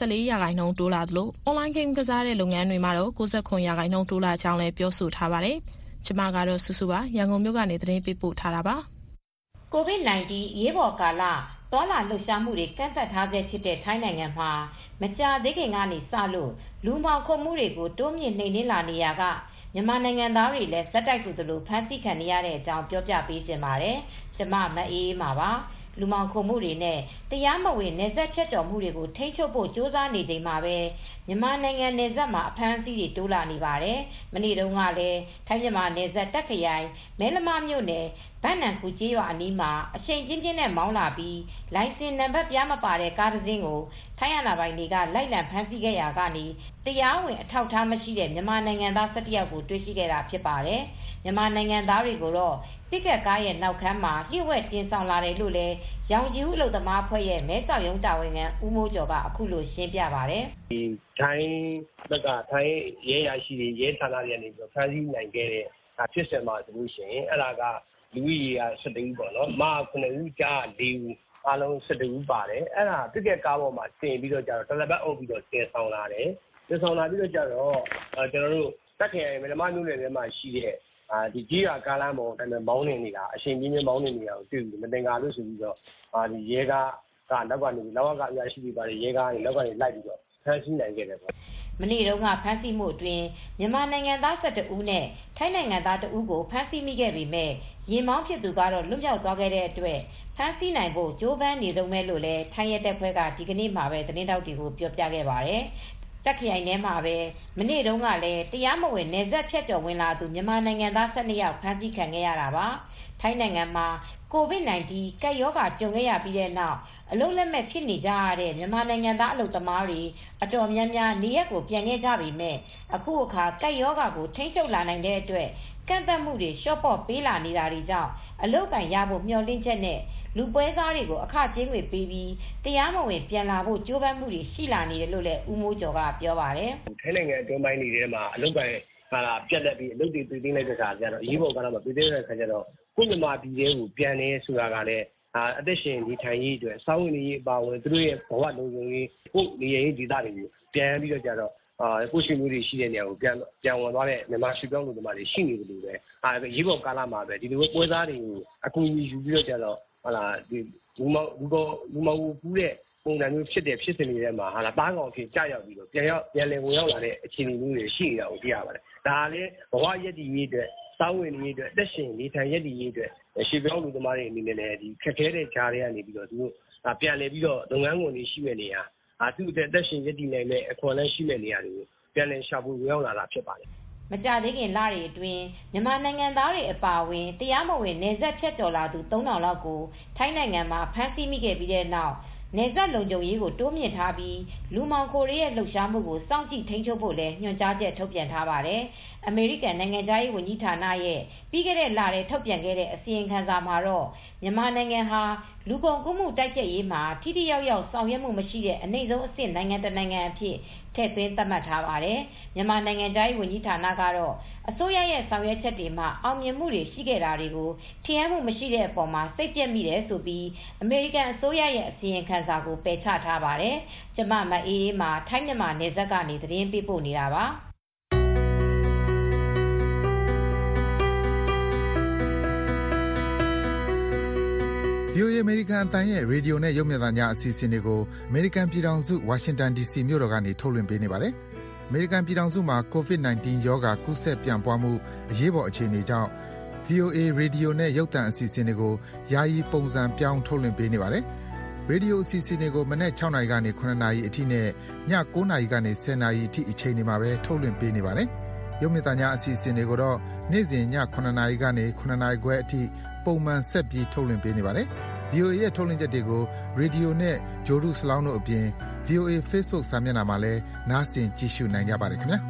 84%တိုးလာသလိုအွန်လိုင်းဂိမ်းကစားတဲ့လုပ်ငန်းတွေမှာတော့69%တိုးလာကြောင်းလည်းပြောဆိုထားပါတယ်။ကျွန်မကတော့စုစုပါရန်ကုန်မြို့ကနေသတင်းပေးပို့ထားတာပါ။ COVID-19 ရေးပေါ်ကာလသွားလာလှုပ်ရှားမှုတွေကန့်သတ်ထားဆဲဖြစ်တဲ့ထိုင်းနိုင်ငံမှာမကြာသေးခင်ကနေစလို့လူမှောင်ခိုမှုတွေကိုတိုးမြင့်နှိမ်နင်းလာနေရကမြန်မာနိုင်ငံသားတွေလည်းစက်တိုက်ဆိုသလိုဖမ်းဆီးခံနေရတဲ့အကြောင်းပြောပြပေးချင်ပါတယ်။ကျမမအေးမှာပါ။လူမှောင်ခိုမှုတွေနဲ့တရားမဝင်နယ်စပ်ဖြတ်ကျော်မှုတွေကိုထိန်းချုပ်ဖို့ကြိုးစားနေချိန်မှာပဲမြန်မာနိုင်ငံနယ်စပ်မှာအဖမ်းအဆီးတွေတိုးလာနေပါတယ်။မနေ့တုန်းကလည်းထိုင်းမြန်မာနယ်စပ်တက်ခရိုင်မဲလမမြို့နယ်ဗန်းနန်ကူကျေးရွာအနီးမှာအချိန်ပြင်းပြင်းနဲ့မောင်းလာပြီးလိုင်စင်နံပါတ်ပြားမပါတဲ့ကားတစ်စင်းကိုထိုင်းအာဏာပိုင်တွေကလိုက်လံဖမ်းဆီးခဲ့ရာကနေတရားဝင်အထောက်အထားမရှိတဲ့မြန်မာနိုင်ငံသား17ယောက်ကိုတွေ့ရှိခဲ့တာဖြစ်ပါတယ်။မြန်မာနိုင်ငံသားတွေကိုတော့ပစ်ကပ်ကားရဲ့နောက်ခန်းမှာလျှို့ဝှက်တင်ဆောင်လာတယ်လို့လည်းရောင်ကြီးဦးအလုပ်သမားအဖွဲ့ရဲ့မဲဆောက်ရုံးတာဝန်ခံဦးမိုးကျော်ကအခုလိုရှင်းပြပါတယ်။ဒီထိုင်းဘက်ကထိုင်းရဲရရှိတွေရဲဌာနတွေကနေပြီးဖမ်းဆီးနိုင်ခဲ့တဲ့ဖြစ်စဉ်မှာဆိုလို့ရှိရင်အဲ့ဒါကလူကြီးက17ဦးပေါ့နော်မ9ဦးကြား4ဦးအားလုံး17ဦးပါတယ်အဲ့ဒါပြစ်ကက်ကားပေါ်မှာတင်ပြီးတော့ကြတော့တလပတ်အုပ်ပြီးတော့တင်ဆောင်လာတယ်တင်ဆောင်လာပြီးတော့ကြတော့ကျွန်တော်တို့တက်ခင်ရယ်မမမျိုးနယ်ထဲမှာရှိတဲ့ဒီကြီးရကားလမ်းပေါ်တိုင်းမောင်းနေနေတာအရှင်ပြင်းပြင်းမောင်းနေနေတာကိုတွေ့ပြီးမတင်ကားလို့ဆိုပြီးတော့ဒီရဲကားနောက်ကနေနောက်ကအရာရှိတွေပါတယ်ရဲကားကနေနောက်ကနေလိုက်ပြီးတော့ဖမ်းဆီးနိုင်ခဲ့တယ်ပေါ့မနေ့တုန်းကဖမ်းဆီးမှုအတွင်းမြန်မာနိုင်ငံသား12ဦးနဲ့ထိုင်းနိုင်ငံသား2ဦးကိုဖမ်းဆီးမိခဲ့ပေမဲ့ရင်မောင်းဖြစ်သူကတော့လွတ်မြောက်သွားခဲ့တဲ့အတွက်ဖမ်းဆီးနိုင်ဖို့ကြိုးပမ်းနေဆုံးပဲလို့လည်းထိုင်းရဲတပ်ဖွဲ့ကဒီကနေ့မှာပဲသတင်းတောက်တွေကိုပြောပြခဲ့ပါတယ်။တက်ခရိုင်ထဲမှာပဲမနေ့တုန်းကလည်းတရားမဝင်နယ်စပ်ဖြတ်ကျော်ဝင်လာသူမြန်မာနိုင်ငံသား12ယောက်ဖမ်းဆီးခံခဲ့ရတာပါ။ထိုင်းနိုင်ငံမှာCOVID-19 ကပ်ရောဂါကြုံခဲ့ရပြီးတဲ့နောက်အလုပ်လက်မဲ့ဖြစ်နေကြရတဲ့မြန်မာနိုင်ငံသားအလုပ်သမားတွေအတော်များများနေရက်ကိုပြန်ခဲ့ကြပေမဲ့အခုအခါကပ်ရောဂါကိုထိန်းချုပ်လာနိုင်တဲ့အတွက်ကန့်သတ်မှုတွေလျှော့ပေါ့ပေးလာနေတာတွေကြောင့်အလုပ်ကန်ရဖို့မျှော်လင့်ချက်နဲ့လူပွဲစားတွေကိုအခကြေးငွေပေးပြီးတရားမဝင်ပြန်လာဖို့ကြိုးပမ်းမှုတွေရှိလာနေတယ်လို့လည်းဦးမိုးကျော်ကပြောပါတယ်။ထိုင်းနိုင်ငံအတွင်းပိုင်းတွေထဲမှာအလုပ်ကန်ပြတ်တက်ပြီးအလုပ်တွေပြည်သိမ်းလိုက်တဲ့အခါကျတော့အရေးပေါ်ကာလမှာပြည်သိမ်းတဲ့အခါကျတော့ကိုယ့်မြန်မာပြည်ထဲကိုပြန်နေဆိုတာကလည်းအသက်ရှင်နေထိုင်ရေးအတွက်စောင်းဝင်ရေးအပါအဝင်သူတို့ရဲ့ဘဝလုံခြုံရေးကိုနေရေးဒေသတွေကိုပြန်ပြီးတော့ကြတော့ကိုရှိမှုတွေရှိတဲ့နေရာကိုပြန်ဝင်သွားတဲ့မြန်မာရွှေပြောင်းလူသမားတွေရှိနေတယ်လို့ပဲရေးပေါ်ကာလမှာပဲဒီလိုပွဲစားတွေကိုအကူအညီယူပြီးတော့ကြတော့ဟုတ်လားဒီလူမောင်ကူးတဲ့ပုံစံမျိုးဖြစ်စဉ်တွေထဲမှာဟာလားတားကောင်ဖြစ်ကြရောက်ပြီးတော့ပြန်လည်ဝင်ရောက်လာတဲ့အခြေအနေမျိုးတွေရှိနေတာကိုသိရပါတယ်ဒါလည်းဘဝရည်တည်ရေးအတွက်စောင်းဝင်ရေးအတွက်တက်ရှင်နေထိုင်ရည်တည်ရေးအတွက်ရွှေပြောင်းလူသမားတွေအနေနဲ့လည်းဒီခက်ခဲတဲ့ဂျားတွေကနေပြီးတော့သူတို့ပြန်လည်ပြီးတော့လုပ်ငန်းခွင်တွေရှိတဲ့နေရာသူ့တက်ရှင်ရည်တည်နိုင်တဲ့အခွင့်အရေးရှိတဲ့နေရာတွေကိုပြန်လည်ရှာဖွေဝင်ရောက်လာတာဖြစ်ပါတယ်မကြသေးခင်လတွေအတွင်းမြန်မာနိုင်ငံသားတွေအပါအဝင်တရားမဝင်နယ်စပ်ဖြတ်ကျော်လာသူ 3000 လောက်ကိုထိုင်းနိုင်ငံမှာဖမ်းဆီးမိခဲ့ပြီးတဲ့နောက်နယ်စပ်လုံခြုံရေးကိုတိုးမြှင့်ထားပြီးလူမှောင်ခိုတွေရဲ့လှုပ်ရှားမှုကိုစောင့်ကြည့်ထိန်းချုပ်ဖို့လည်းညွှန်ကြားချက်ထုတ်ပြန်ထားပါတယ်။အမေရိကန်နိုင်ငံသားရေးဝန်ကြီးဌာနရဲ့ပြီးခဲ့တဲ့လထဲထုတ်ပြန်ခဲ့တဲ့အစီရင်ခံစာမှာတော့မြန်မာနိုင်ငံဟာလူကုန်ကူးမှုတိုက်ဖျက်ရေးမှာထိထိရောက်ရောက်ဆောင်ရွက်မှုမရှိတဲ့အနိမ့်ဆုံးအဆင့်နိုင်ငံတစ်နိုင်ငံအဖြစ်ထည့်သွင်းသတ်မှတ်ထားပါတယ်။မြန်မာနိုင်ငံသားရေးဝန်ကြီးဌာနကတော့အစိုးရရဲ့ဆောင်ရွက်ချက်တွေမှာအောင်မြင်မှုတွေရှိခဲ့တာတွေကိုထင်ဟမှုမရှိတဲ့အပေါ်မှာစိတ်ပြည့်မိတယ်ဆိုပြီးအမေရိကန်အစိုးရရဲ့အစီရင်ခံစာကိုပယ်ချထားပါတယ်။ကျမမအေးမှာထိုင်းမြန်မာနယ်စပ်ကနေသတင်းပေးပို့နေတာပါ။ VOA အမေရိကန်အသံရဲ့ရေဒီယိုနဲ့ရုပ်မြင်သံကြားအစီအစဉ်တွေကိုအမေရိကန်ပြည်ထောင်စုဝါရှင်တန် DC မြို့တော်ကနေထုတ်လွှင့်ပေးနေပါတယ်။အမေရိကန်ပြည်ထောင်စုမှာ COVID-19 ရောဂါကူးစက်ပြန့်ပွားမှုအရေးပေါ်အခြေအနေကြောင့် VOA ရေဒီယိုနဲ့ရုပ်သံအစီအစဉ်တွေကိုယာယီပုံစံပြောင်းထုတ်လွှင့်ပေးနေပါတယ်။ရေဒီယိုအစီအစဉ်တွေကိုမနက်6နာရီကနေ9နာရီအထိနဲ့ည9နာရီကနေ10နာရီအထိအချိန်တွေမှာပဲထုတ်လွှင့်ပေးနေပါတယ်။ရုပ်မြင်သံကြားအစီအစဉ်တွေကိုတော့နေ့စဉ်ည9နာရီကနေ9နာရီခွဲအထိပုံမှန်ဆက်ပြီးထုတ်လွှင့်ပေးနေပါတယ်။ VOA ရဲ့ထုတ်လွှင့်ချက်တွေကိုရေဒီယိုနဲ့ဂျိုဒူစလောင်းတို့အပြင် VOA Facebook စာမျက်နှာမှာလည်းနားဆင်ကြည့်ရှုနိုင်ကြပါတယ်ခင်ဗျာ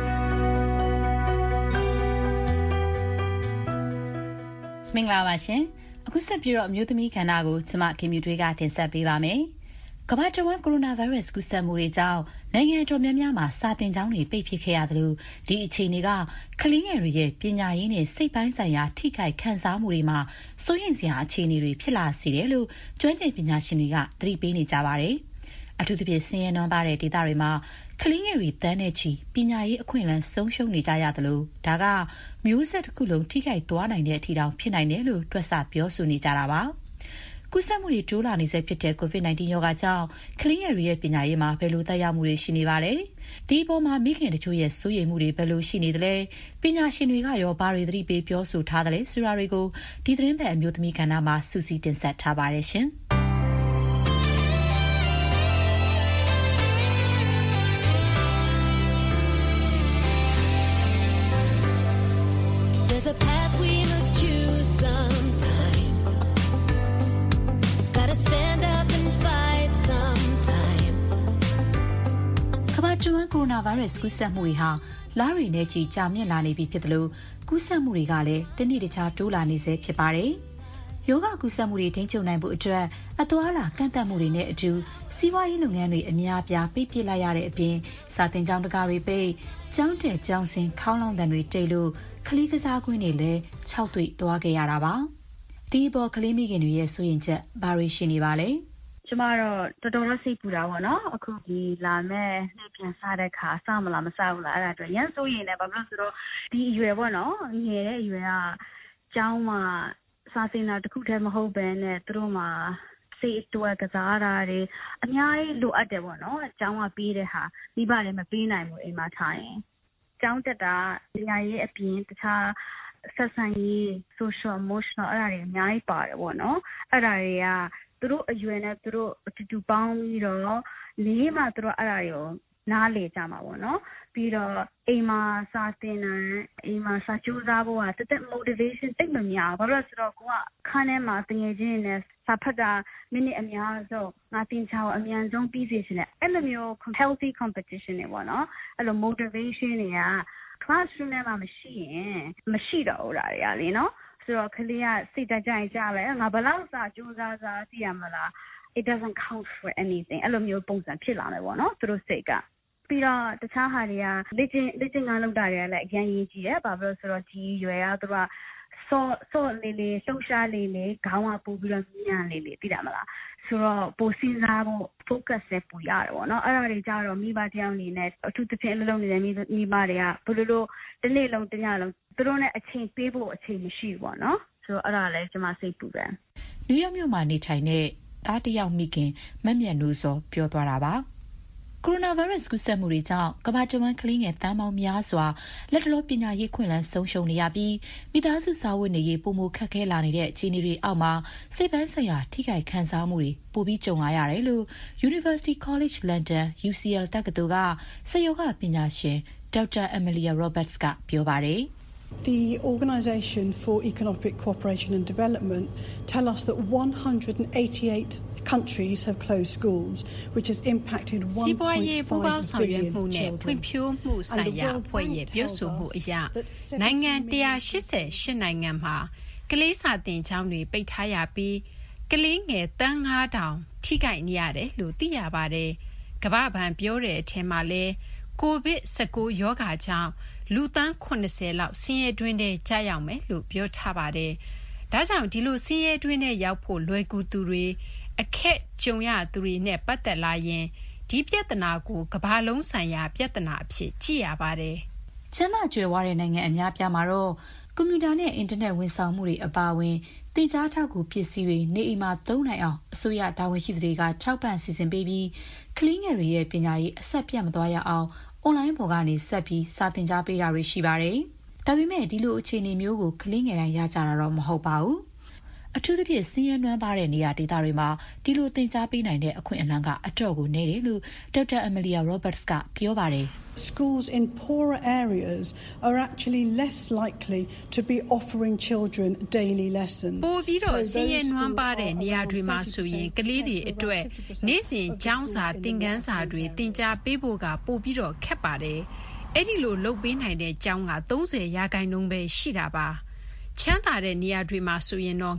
။မင်္ဂလာပါရှင်။အခုဆက်ပြီးတော့အမျိုးသမီးကဏ္ဍကိုကျမခင်မြူထွေးကတင်ဆက်ပေးပါမယ်။ကမ္ဘာတဝန်းကိုရိုနာဗိုင်းရပ်စ်ကူးစက်မှုတွေကြောင့်နိုင်ငံတော်များများမှာစာသင်ကျောင်းတွေပိတ်ပစ်ခဲ့ရသလိုဒီအခြေအနေကကလေးငယ်တွေရဲ့ပညာရေးနဲ့စိတ်ပိုင်းဆိုင်ရာထိခိုက်ခံစားမှုတွေမှာစိုးရိမ်စရာအခြေအနေတွေဖြစ်လာစေတယ်လို့ကျွမ်းကျင်ပညာရှင်တွေကသတိပေးနေကြပါတယ်။အထူးသဖြင့်ဆင်းရဲနွမ်းပါးတဲ့ဒေသတွေမှာကလေးငယ်တွေတန်းနဲ့ချီပညာရေးအခွင့်အလမ်းဆုံးရှုံးနေကြရသလိုဒါကမျိုးဆက်တစ်ခုလုံးထိခိုက်သွားနိုင်တဲ့အထိတောင်ဖြစ်နိုင်တယ်လို့တွက်ဆပြောဆိုနေကြတာပါ။ကူးစက်မှုတွေတိုးလာနေစေဖြစ်တဲ့ COVID-19 ရောဂါကြောင့်ကလေးငယ်တွေရဲ့ပညာရေးမှာဘယ်လိုသက်ရောက်မှုတွေရှိနေပါလဲ။ဒီအပေါ်မှာမိခင်တချို့ရဲ့စိုးရိမ်မှုတွေဘယ်လိုရှိနေသလဲ။ပညာရှင်တွေကရောဘာတွေသတိပေးပြောဆိုထားသလဲဆိုတာတွေကိုဒီသတင်းပတ်အမျိုးသမီးကဏ္ဍမှာစူးစီးတင်ဆက်ထားပါတယ်ရှင်။ There's a path we must choose sometime. Gotta stand up and fight sometime. ကမ္ဘာ့ကျွမ်းကိုရိုနာဗိုင်းရပ်စ်ကူးစက်မှုတွေဟာလတွေနဲ့ချီကြာမြင့်လာနေပြီဖြစ်တယ်လို့ကူးစက်မှုတွေကလည်းတစ်နေ့တစ်ခြားတိုးလာနေစေဖြစ်ပါတယ်။ယောဂကူးစက်မှုတွေထိန်းချုပ်နိုင်ဖို့အတွက်အသွားအလာကန့်သတ်မှုတွေနဲ့အတူစီးပွားရေးလုပ်ငန်းတွေအများအပြားပိတ်ပစ်လိုက်ရတဲ့အပြင်စာသင်ကျောင်းတကားတွေပိတ်ကျောင်းတက်ကျောင်းဆင်းခေါင်းလောင်းတန်တွေတိတ်လို့ကလေးကစားကွင်းတွေလည်း6တွေ့သွားခဲ့ရတာပါ။ဒီပေါ်ကလေးမိခင်တွေရဲ့စိုးရိမ်ချက်ဘာတွေရှိနေပါလဲ။ကျမတော့တော်တော်စိတ်ပူတာပေါ့နော်အခုဒီလာမဲ့နေ့ပြန်စားတဲ့ခါစမလားမစားဘူးလားအဲ့ဒါအတွက်ရန်စိုးရင်လည်းဘာလို့ဆိုတော့ဒီအရွယ်ပေါ့နော်ငယ်တဲ့အရွယ်ကကျောင်းမှာစာသင်တာတစ်ခုတည်းမဟုတ်ဘဲနဲ့သူတို့မှာစိတ်အတွက်ကစားတာတွေအများကြီးလိုအပ်တယ်ပေါ့နော်ကျောင်းကပေးတဲ့ဟာမိဘလည်းမပေးနိုင်ဘူးအိမ်မှာထားရင်ကျောင်းတက်တာပညာရေးအပြင်တခြားဆက်ဆံရေး social emotional အဲ့ဒါတွေအများကြီးပါတယ်ပေါ့နော်အဲ့ဒါတွေကသူတို့အရွယ်နဲ့သူတို့အတူတူပေါင်းပြီးတော့လေးမှသူတို့အဲ့ဒါတွေကိုနားလေကြမှာပေါ့နော်ပြီးတော့အိမ်မှာစာသင်တာအိမ်မှာစာကြိုးစားဖို့ကတက် motivation တိတ်မများဘာလို့လဲဆိုတော့ကိုကခန်းထဲမှာတငယ်ချင်းနဲ့စာဖတ်တာမိနစ်အများဆုံးငါတင်ချာကိုအမြန်ဆုံးပြီးစီခြင်းနဲ့အဲ့လိုမျိုး healthy competition တွေပေါ့နော်အဲ့လို motivation တွေက classroom ထဲမှာမရှိရင်မရှိတော့ဘူးလားတွေကလေနော်ဆိုတော့ကလေးကစိတ်တကြိုင်ကြလဲငါဘလောက်စာကြိုးစားသိရမလား it doesn't count for anything အဲ့လိုမျိုးပုံစံဖြစ်လာမယ်ပေါ့နော်သူတို့စိတ်ကပြီးတော့တခြားဟာတွေကလေ့ကျင့်ခန်းလုပ်တာတွေကလည်းအရင်ရေးကြည့်တယ်ဘာဖြစ်လို့ဆိုတော့ဒီရွယ်ကသူကစော့လေးလေးလှုပ်ရှားလေးလေးခေါင်းကပို့ပြီးတော့ညံ့လေးလေးသိတယ်မလားဆိုတော့ပိုစဉ်းစားဖို့ focus နဲ့ပူရတယ်ပေါ့နော်အဲ့ဒါတွေကြတော့မိဘတယောက်အနေနဲ့အထူးသဖြင့်အလုပ်လုပ်နေတဲ့မိဘတွေကဘယ်လိုတစ်နေ့လုံးတစ်ညလုံးသူတို့နဲ့အချိန်ပေးဖို့အချိန်မရှိဘူးပေါ့နော်ဆိုတော့အဲ့ဒါလည်းကျွန်မစိတ်ပူတယ်နယူးယောက်မြို့မှာနေထိုင်တဲ့သားတစ်ယောက်မိခင်မမြတ်နူးစောပြောသွားတာပါကိုရိုနာဗိုင်းရပ်စ်ကူးစက်မှုတွေကြောင့်ကမ္ဘာတဝန်းကလေးငယ်သန်းပေါင်းများစွာလက်တလောပညာရေးခွင့်လန်းဆုံးရှုံးနေရပြီးမိသားစုစာဝတ်နေရေးပိုမိုခက်ခဲလာနေတဲ့အခြေအနေတွေအောက်မှာစိတ်ပိုင်းဆိုင်ရာထိခိုက်ခံစားမှုတွေပိုပြီးကြုံလာရတယ်လို့ University College London UCL တက္ကသိုလ်ကစိတ်ရောဂါပညာရှင် Dr. Amelia Roberts ကပြောပါတယ် The Organisation for Economic Cooperation and Development tell us that 188 countries have closed schools, which has impacted 1.5 billion children. ဖွံ့ဖြိုးမှုဆိုင်ရာအဖွဲ့ရဲ့ပြောဆိုမှုအရနိုင်ငံ188နိုင်ငံမှာကလေးစာသင်ကျောင်းတွေပိတ်ထားရပြီးကလေးငယ်တန်း9000ထိခိုက်နေရတယ်လို့သိရပါတယ်။ကမ္ဘာ့ဘဏ်ပြောတဲ့အထက်မှာလဲCOVID-19 ရောဂါကြောင့်လူသန်း80လောက်ဆင်းရဲတွင်းထဲကျရောက်မယ်လို့ပြောထားပါတယ်။ဒါကြောင့်ဒီလိုဆင်းရဲတွင်းထဲရောက်ဖို့လွယ်ကူသူတွေအခက်ကြုံရသူတွေနဲ့ပတ်သက်လာရင်ဒီပြဿနာကိုကမ္ဘာလုံးဆိုင်ရာပြဿနာအဖြစ်ကြည့်ရပါတယ်။ချမ်းသာကြွယ်ဝတဲ့နိုင်ငံအများပြားမှာတော့ကွန်ပျူတာနဲ့အင်တာနက်ဝန်ဆောင်မှုတွေအပါအဝင်သင်ကြားထောက်ကူပစ္စည်းတွေနေအိမ်မှာသုံးနိုင်အောင်အစိုးရတာဝန်ရှိသူတွေကထောက်ပံ့စီစဉ်ပေးပြီးကလေးငယ်တွေရဲ့ပညာရေးအဆက်ပြတ်မသွားရအောင်အွန်လိုင်းပေါ်ကနေဆက်ပြီးစာသင်ကြားပေးတာတွေရှိပါတယ်။ဒါပေမဲ့ဒီလိုအခြေအနေမျိုးကိုကလေးငယ်တိုင်းရကြတာတော့မဟုတ်ပါဘူး။အထူးသဖြင့်ဆင်းရဲနွမ်းပါးတဲ့နေရာဒေသတွေမှာဒီလိုသင်ကြားပေးနိုင်တဲ့အခွင့်အလမ်းကအတော့ကိုနည်းတယ်လို့ Dr. Amelia Roberts ကပြောပါတယ်။ Schools in poorer areas are actually less likely to be offering children daily lessons. ပိုပြီးတော့ဆင်းရဲနွမ်းပါးတဲ့နေရာတွေမှာဆိုရင်ကလေးတွေအတွက်နေ့စဉ်ကျောင်းစာသင်ခန်းစာတွေသင်ကြားပေးဖို့ကပိုပြီးတော့ခက်ပါတယ်။အဲ့ဒီလိုလုပ်ပေးနိုင်တဲ့ကျောင်းက30%ပဲရှိတာပါ။ချမ်းသာတဲ့နေရာတွေမှာဆိုရင်တော့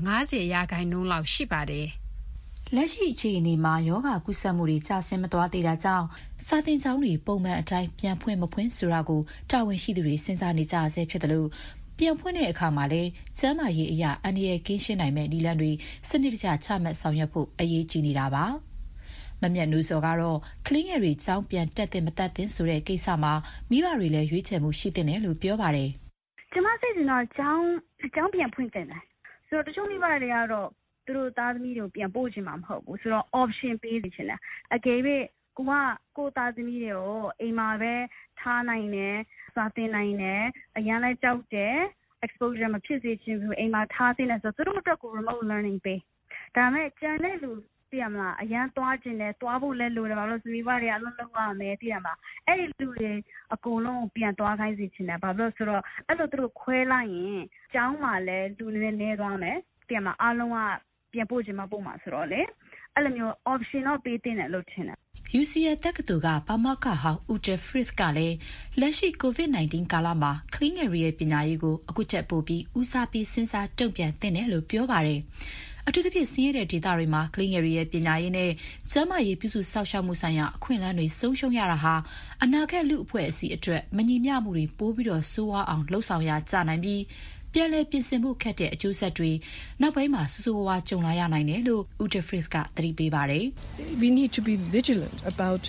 50%လောက်ရှိပါတယ်။လက်ရှိအခြေအနေမှာယောဂကုသမှုတွေကျဆင်းမသွားသေးတာကြောင့်စာသင်ကျောင်းတွေပုံမှန်အတိုင်းပြန်ဖွင့်မဖွင့်ဆိုတာကိုတာဝန်ရှိသူတွေစဉ်းစားနေကြဆဲဖြစ်တယ်လို့ပြန်ဖွင့်တဲ့အခါမှာလည်းကျန်းမာရေးအရာအန္တရာယ်ကင်းရှင်းနိုင်မဲ့နည်းလမ်းတွေစနစ်တကျချမှတ်ဆောင်ရွက်ဖို့အရေးကြီးနေတာပါ။မမြတ်နူးစောကတော့ကလေးငယ်တွေကျောင်းပြန်တက်တဲ့မတက်တဲ့ဆိုတဲ့ကိစ္စမှာမိဘတွေလည်းရွေးချယ်မှုရှိတဲ့လို့ပြောပါတယ်။ကျမစိတ်စဉ်တော့ကျောင်းပြန်ဖွင့်တယ်။ဆိုတော့တချို့မိဘတွေကတော့သူတို့သားသမီးတွေကိုပြန်ပို့ချင်မှာမဟုတ်ဘူးဆိုတော့ option ပေးနေချင်တယ်အကယ်၍ကိုသားသမီးတွေကိုအိမ်မှာပဲထားနိုင်တယ်စာသင်နိုင်တယ်အရန်လည်းကြောက်တယ် exposure မဖြစ်စေချင်ဘူးအိမ်မှာထားသင့်တယ်ဆိုတော့သူတို့အတွက်ကို remote learning ပေးဒါပေမဲ့ကြံတဲ့လူသိရမလားအရန်သွားကျင်တယ်သွားဖို့လည်းလိုတယ်ဘာလို့ဆိုမိဘတွေအလုံးလုံးရမယ်သိရမလားအဲ့ဒီလူတွေအကုန်လုံးပြန်သွားခိုင်းစေချင်တယ်ဘာလို့ဆိုတော့အဲ့လိုသူတို့ခွဲလိုက်ရင်ကျောင်းမှာလည်းလူတွေနေသွားမယ်သိရမလားအားလုံးကပြန်ပို့ချင်မှပို့မှာဆိုတော့လေအဲ့လိုမျိုး option တော့ပေးတင်တယ်လို့ထင်တယ် UCL တက္ကသိုလ်ကပါမောက္ခဟောင်း Ute Frith ကလည်းလက်ရှိ COVID-19 ကာလမှာကလေးငယ်တွေရဲ့ပညာရေးကိုအခုချက်ပို့ပြီးဦးစားပေးစဉ်းစားတုံ့ပြန်သင့်တယ်လို့ပြောပါတယ်အထူးသဖြင့်ဆင်းရဲတဲ့ဒေသတွေမှာကလေးငယ်တွေရဲ့ပညာရေးနဲ့ကျန်းမာရေးပြုစုစောင့်ရှောက်မှုဆိုင်ရာအခွင့်အလမ်းတွေဆုံးရှုံးရတာဟာအနာဂတ်လူအဖွဲ့အစည်းအတွက်မညီမျှမှုတွေပိုးပြီးတော့ဆိုးဝါးအောင်လှုံ့ဆော်ရကြနိုင်ပြီးပြန်လည်ပြင်ဆင်မှုခက်တဲ့အကျိုးဆက်တွေနောက်ပိုင်းမှာဆိုးဆိုးဝါးဝါးကြုံလာရနိုင်တယ်လို့ Ute Frith ကသတိပေးပါတယ် We need to be vigilant about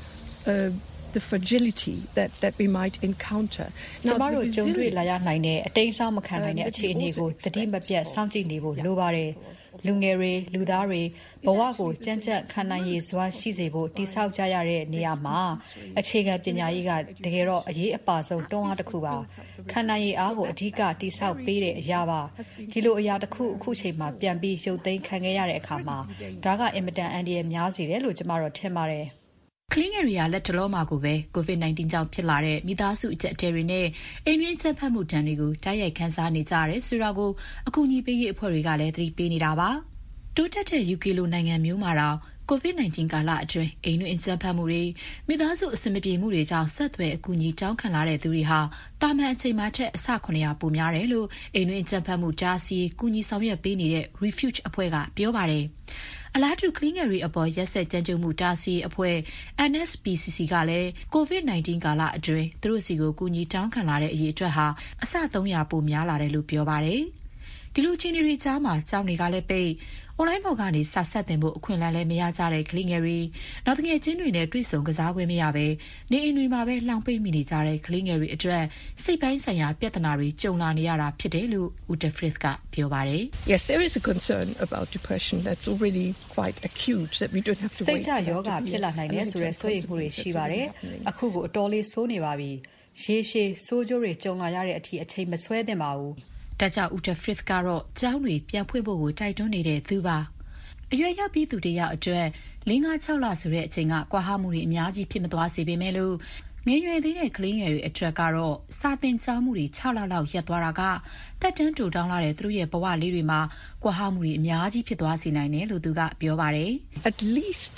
the fragility that we might encounter ကျမတို့ကြုံတွေ့လာရနိုင်တဲ့အတိမ်ဆောင်မခံနိုင်တဲ့အခြေအနေကိုသတိမပြတ်စောင့်ကြည့်နေဖို့လိုပါတယ်လူငယ်တွေလူသားတွေဘဝကိုကြမ်းကြမ်းခံနိုင်ရည်စွာရှိစေဖို့တိဆောက်ကြရတဲ့နေရာမှာအခြေခံပညာရေးကတကယ်တော့အရေးအပါဆုံးတွန်းအားတစ်ခုပါခံနိုင်ရည်အားကိုအဓိကတိဆောက်ပေးတဲ့အရာပါဒီလိုအရာတစ်ခုအခုချိန်မှာပြန်ပြီးရုပ်သိမ်းခံခဲ့ရတဲ့အခါမှာဒါကအင်မတန်အန္တရာယ်များစေတယ်လို့ကျမတို့ထင်ပါတယ်ကလေးငယ်တွေကလက်တလောမှာကိုပဲ COVID-19 ကြောင့်ဖြစ်လာတဲ့မိသားစုအကျပ်အတည်းတွေနဲ့အိမ်တွင်းချက်ဖတ်မှုဒဏ်တွေကိုတိုက်ရိုက်ခန်းစားနေကြရတယ်ဆိုတာကိုအကူအညီပေးရေးအဖွဲ့တွေကလည်းသတိပေးနေတာပါတိုးတက်တဲ့ UK လိုနိုင်ငံမျိုးမှာတော့ COVID-19 ကာလအတွင်းအိမ်တွင်းချက်ဖတ်မှုတွေမိသားစုအဆင်မပြေမှုတွေကြောင့်ဆက်သွယ်အကူအညီတောင်းခံလာတဲ့သူတွေဟာတာမန်အချိန်မှထက်အဆ900ပိုများတယ်လို့အိမ်တွင်းချက်ဖတ်မှုတားဆီးကူညီဆောင်ရွက်ပေးနေတဲ့ Refuge အဖွဲ့ကပြောပါတယ်အလားတူကလေးငယ်တွေအပေါ်ရက်စက်ကြမ်းကြုတ်မှုတားဆီးအဖွဲ့ NSPCC ကလည်း COVID-19 ကာလအတွင်းသူတို့စီကိုကူညီတောင်းခံလာတဲ့အရေးအတွက်ဟာအဆ300ပိုများလာတယ်လို့ပြောပါတယ်ဒီလိုအခြေအနေတွေကြားမှာကျောင်းတွေကလည်းပိတ်အွန်လိုင်းပေါ်ကနေစာဆက်တင်ဖို့အခွင့်အလမ်းလည်းမရကြတဲ့ကလေးငယ်တွေနောက်တငယ်ချင်းတွေနဲ့တွေ့ဆုံကစားခွင့်မရဘဲနေအိမ်တွေမှာပဲလှောင်ပိတ်မိနေကြတဲ့ကလေးငယ်တွေအတွက်စိတ်ပိုင်းဆိုင်ရာပြဿနာတွေကြုံလာနေရတာဖြစ်တယ်လို့ Uta Frith ကပြောပါတယ် Yes, there is a concern about depression that's already quite acute that we don't have to wait. စိတ်ကြယောဂဖြစ်လာနိုင်တယ်ဆိုတဲ့စိုးရိမ်မှုတွေရှိပါတယ်အခုကိုအတော်လေးဆိုးနေပါပြီရေရှည်ဆိုးကျိုးတွေကြုံလာရတဲ့အထိအချိန်မဆွဲသင့်ပါဘူးဒါကြောင့် Uta Frith ကတော့ကျောင်းတွေပြန်ဖွင့်ဖို့ကိုတိုက်တွန်းနေတဲ့သူပါအရွယ်ရောက်ပြီးသူတယောက်အတွက်5-6လဆိုတဲ့အချိန်ကကွာဟမှုတွေအများကြီးဖြစ်မသွားစေပေမဲ့လို့ငယ်ရွယ်သေးတဲ့ကလေးငယ်တွေအတွက်ကတော့စာသင်ကြားမှုတွေ6လလောက်ရပ်သွားတာကတက်တန်းတူတောင်းလာတဲ့သူတို့ရဲ့ဘဝလေးတွေမှာကွာဟမှုတွေအများကြီးဖြစ်သွားစေနိုင်တယ်လို့သူကပြောပါတယ် At least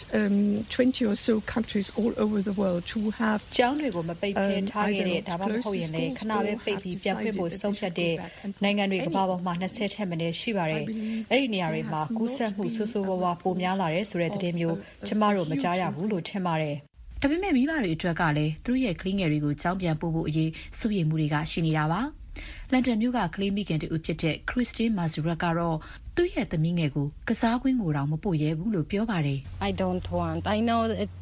20 or so countries all over the world who have ကျောင်းတွေကိုမပိတ်ဖဲထားခဲ့တဲ့ဒါမှမဟုတ်ရင်လည်းခဏပဲပိတ်ပြီးပြန်ဖွင့်ဖို့ဆုံးဖြတ်တဲ့နိုင်ငံတွေကမ္ဘာပေါ်မှာ20ထက်မနည်းရှိပါတယ်အဲ့ဒီနေရာတွေမှာကူးစက်မှုဆိုးဆိုးဝါးဝါးပိုများလာတယ်ဆိုတဲ့သတင်းမျိုးကျမတို့မကြားရဘူးလို့ထင်ပါတယ်ဒါပေမဲ့မိဘတွေအတွက်ကလည်းသူတို့ရဲ့ကလေးငယ်တွေကိုကျောင်းပြန်ပို့ဖို့အရေးစိုးရိမ်မှုတွေကရှိနေတာပါလန်ဒန်မြို့ကကလေးမိခင်တူဖြစ်တဲ့ Christine Mazurak ကတော့သူ့ရဲ့သမီးငယ်ကိုကစားကွင်းကိုတောင်မပို့ရဲဘူးလို့ပြောပါတယ် I don't want. I know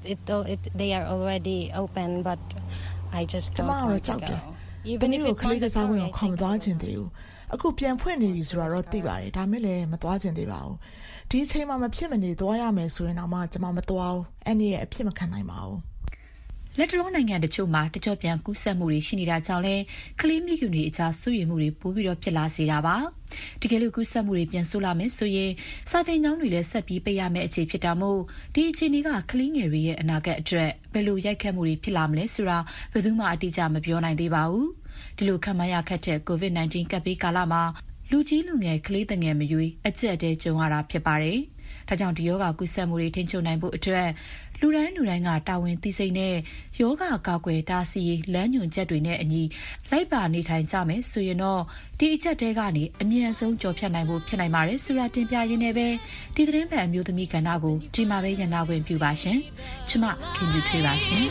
they are already open but I just don't want to go. Even if it's ကလေးကစားကွင်းကိုခေါ်မသွားခြင်းသေးဘူးအခုပြန်ဖွင့်နေပြီဆိုတော့သိပါတယ်ဒါမဲ့လည်းမသွားခြင်းသေးပါဘူးဒီအချိန်မှာမဖြစ်မနေသွားရမယ်ဆိုရင်တော့ကျမမသွားဘူးအဲ့ဒီရဲ့အဖြစ်မခံနိုင်ပါဘူးလက်တလုံးနိုင်ငံတချို့မှာတကြော့ပြန်ကူးစက်မှုတွေရှိနေတာကြောင့်လဲကလေးမိခင်တွေအကြားစိုးရိမ်မှုတွေပိုပြီးတော့ဖြစ်လာစေတာပါတကယ်လို့ကူးစက်မှုတွေပြန်ဆိုးလာမယ်ဆိုရင်စာသင်ကျောင်းတွေလည်းဆက်ပြီးပိတ်ရမယ့်အခြေဖြစ်တာမို့ဒီအခြေအနေကကလေးငယ်တွေရဲ့အနာဂတ်အတွက်ဘယ်လိုရိုက်ခတ်မှုတွေဖြစ်လာမလဲဆိုတာဘယ်သူမှအတိအကျမပြောနိုင်သေးပါဘူးဒီလိုခံမရခက်တဲ့ COVID-19 ကပ်ဘေးကာလမှာလူကြီးလူငယ်ကလေးငယ်မရွေးအကျက်တဲကြုံရတာဖြစ်ပါတယ်ဒါကြောင့်ဒီယောဂကူးစက်မှုတွေထိန်းချုပ်နိုင်ဖို့အတွက်လူတိုင်းကတာဝန်သိစိတ်နဲ့ယောဂကာကွယ်တားဆီးရေးလမ်းညွှန်ချက်တွေနဲ့အညီလိုက်ပါနေထိုင်ကြမယ်ဆိုရင်တော့ဒီအချက်တဲကနေအမြန်ဆုံးကျော်ဖြတ်နိုင်ဖို့ဖြစ်နိုင်ပါတယ်ဆိုတာတင်ပြရင်းနဲ့ပဲဒီသတင်းပတ်အမျိုးသမီးကဏ္ဍကိုဒီမှာပဲရန်နာခွင့်ပြုပါရှင်ကျမခင်ဗျူထွေးပါရှင်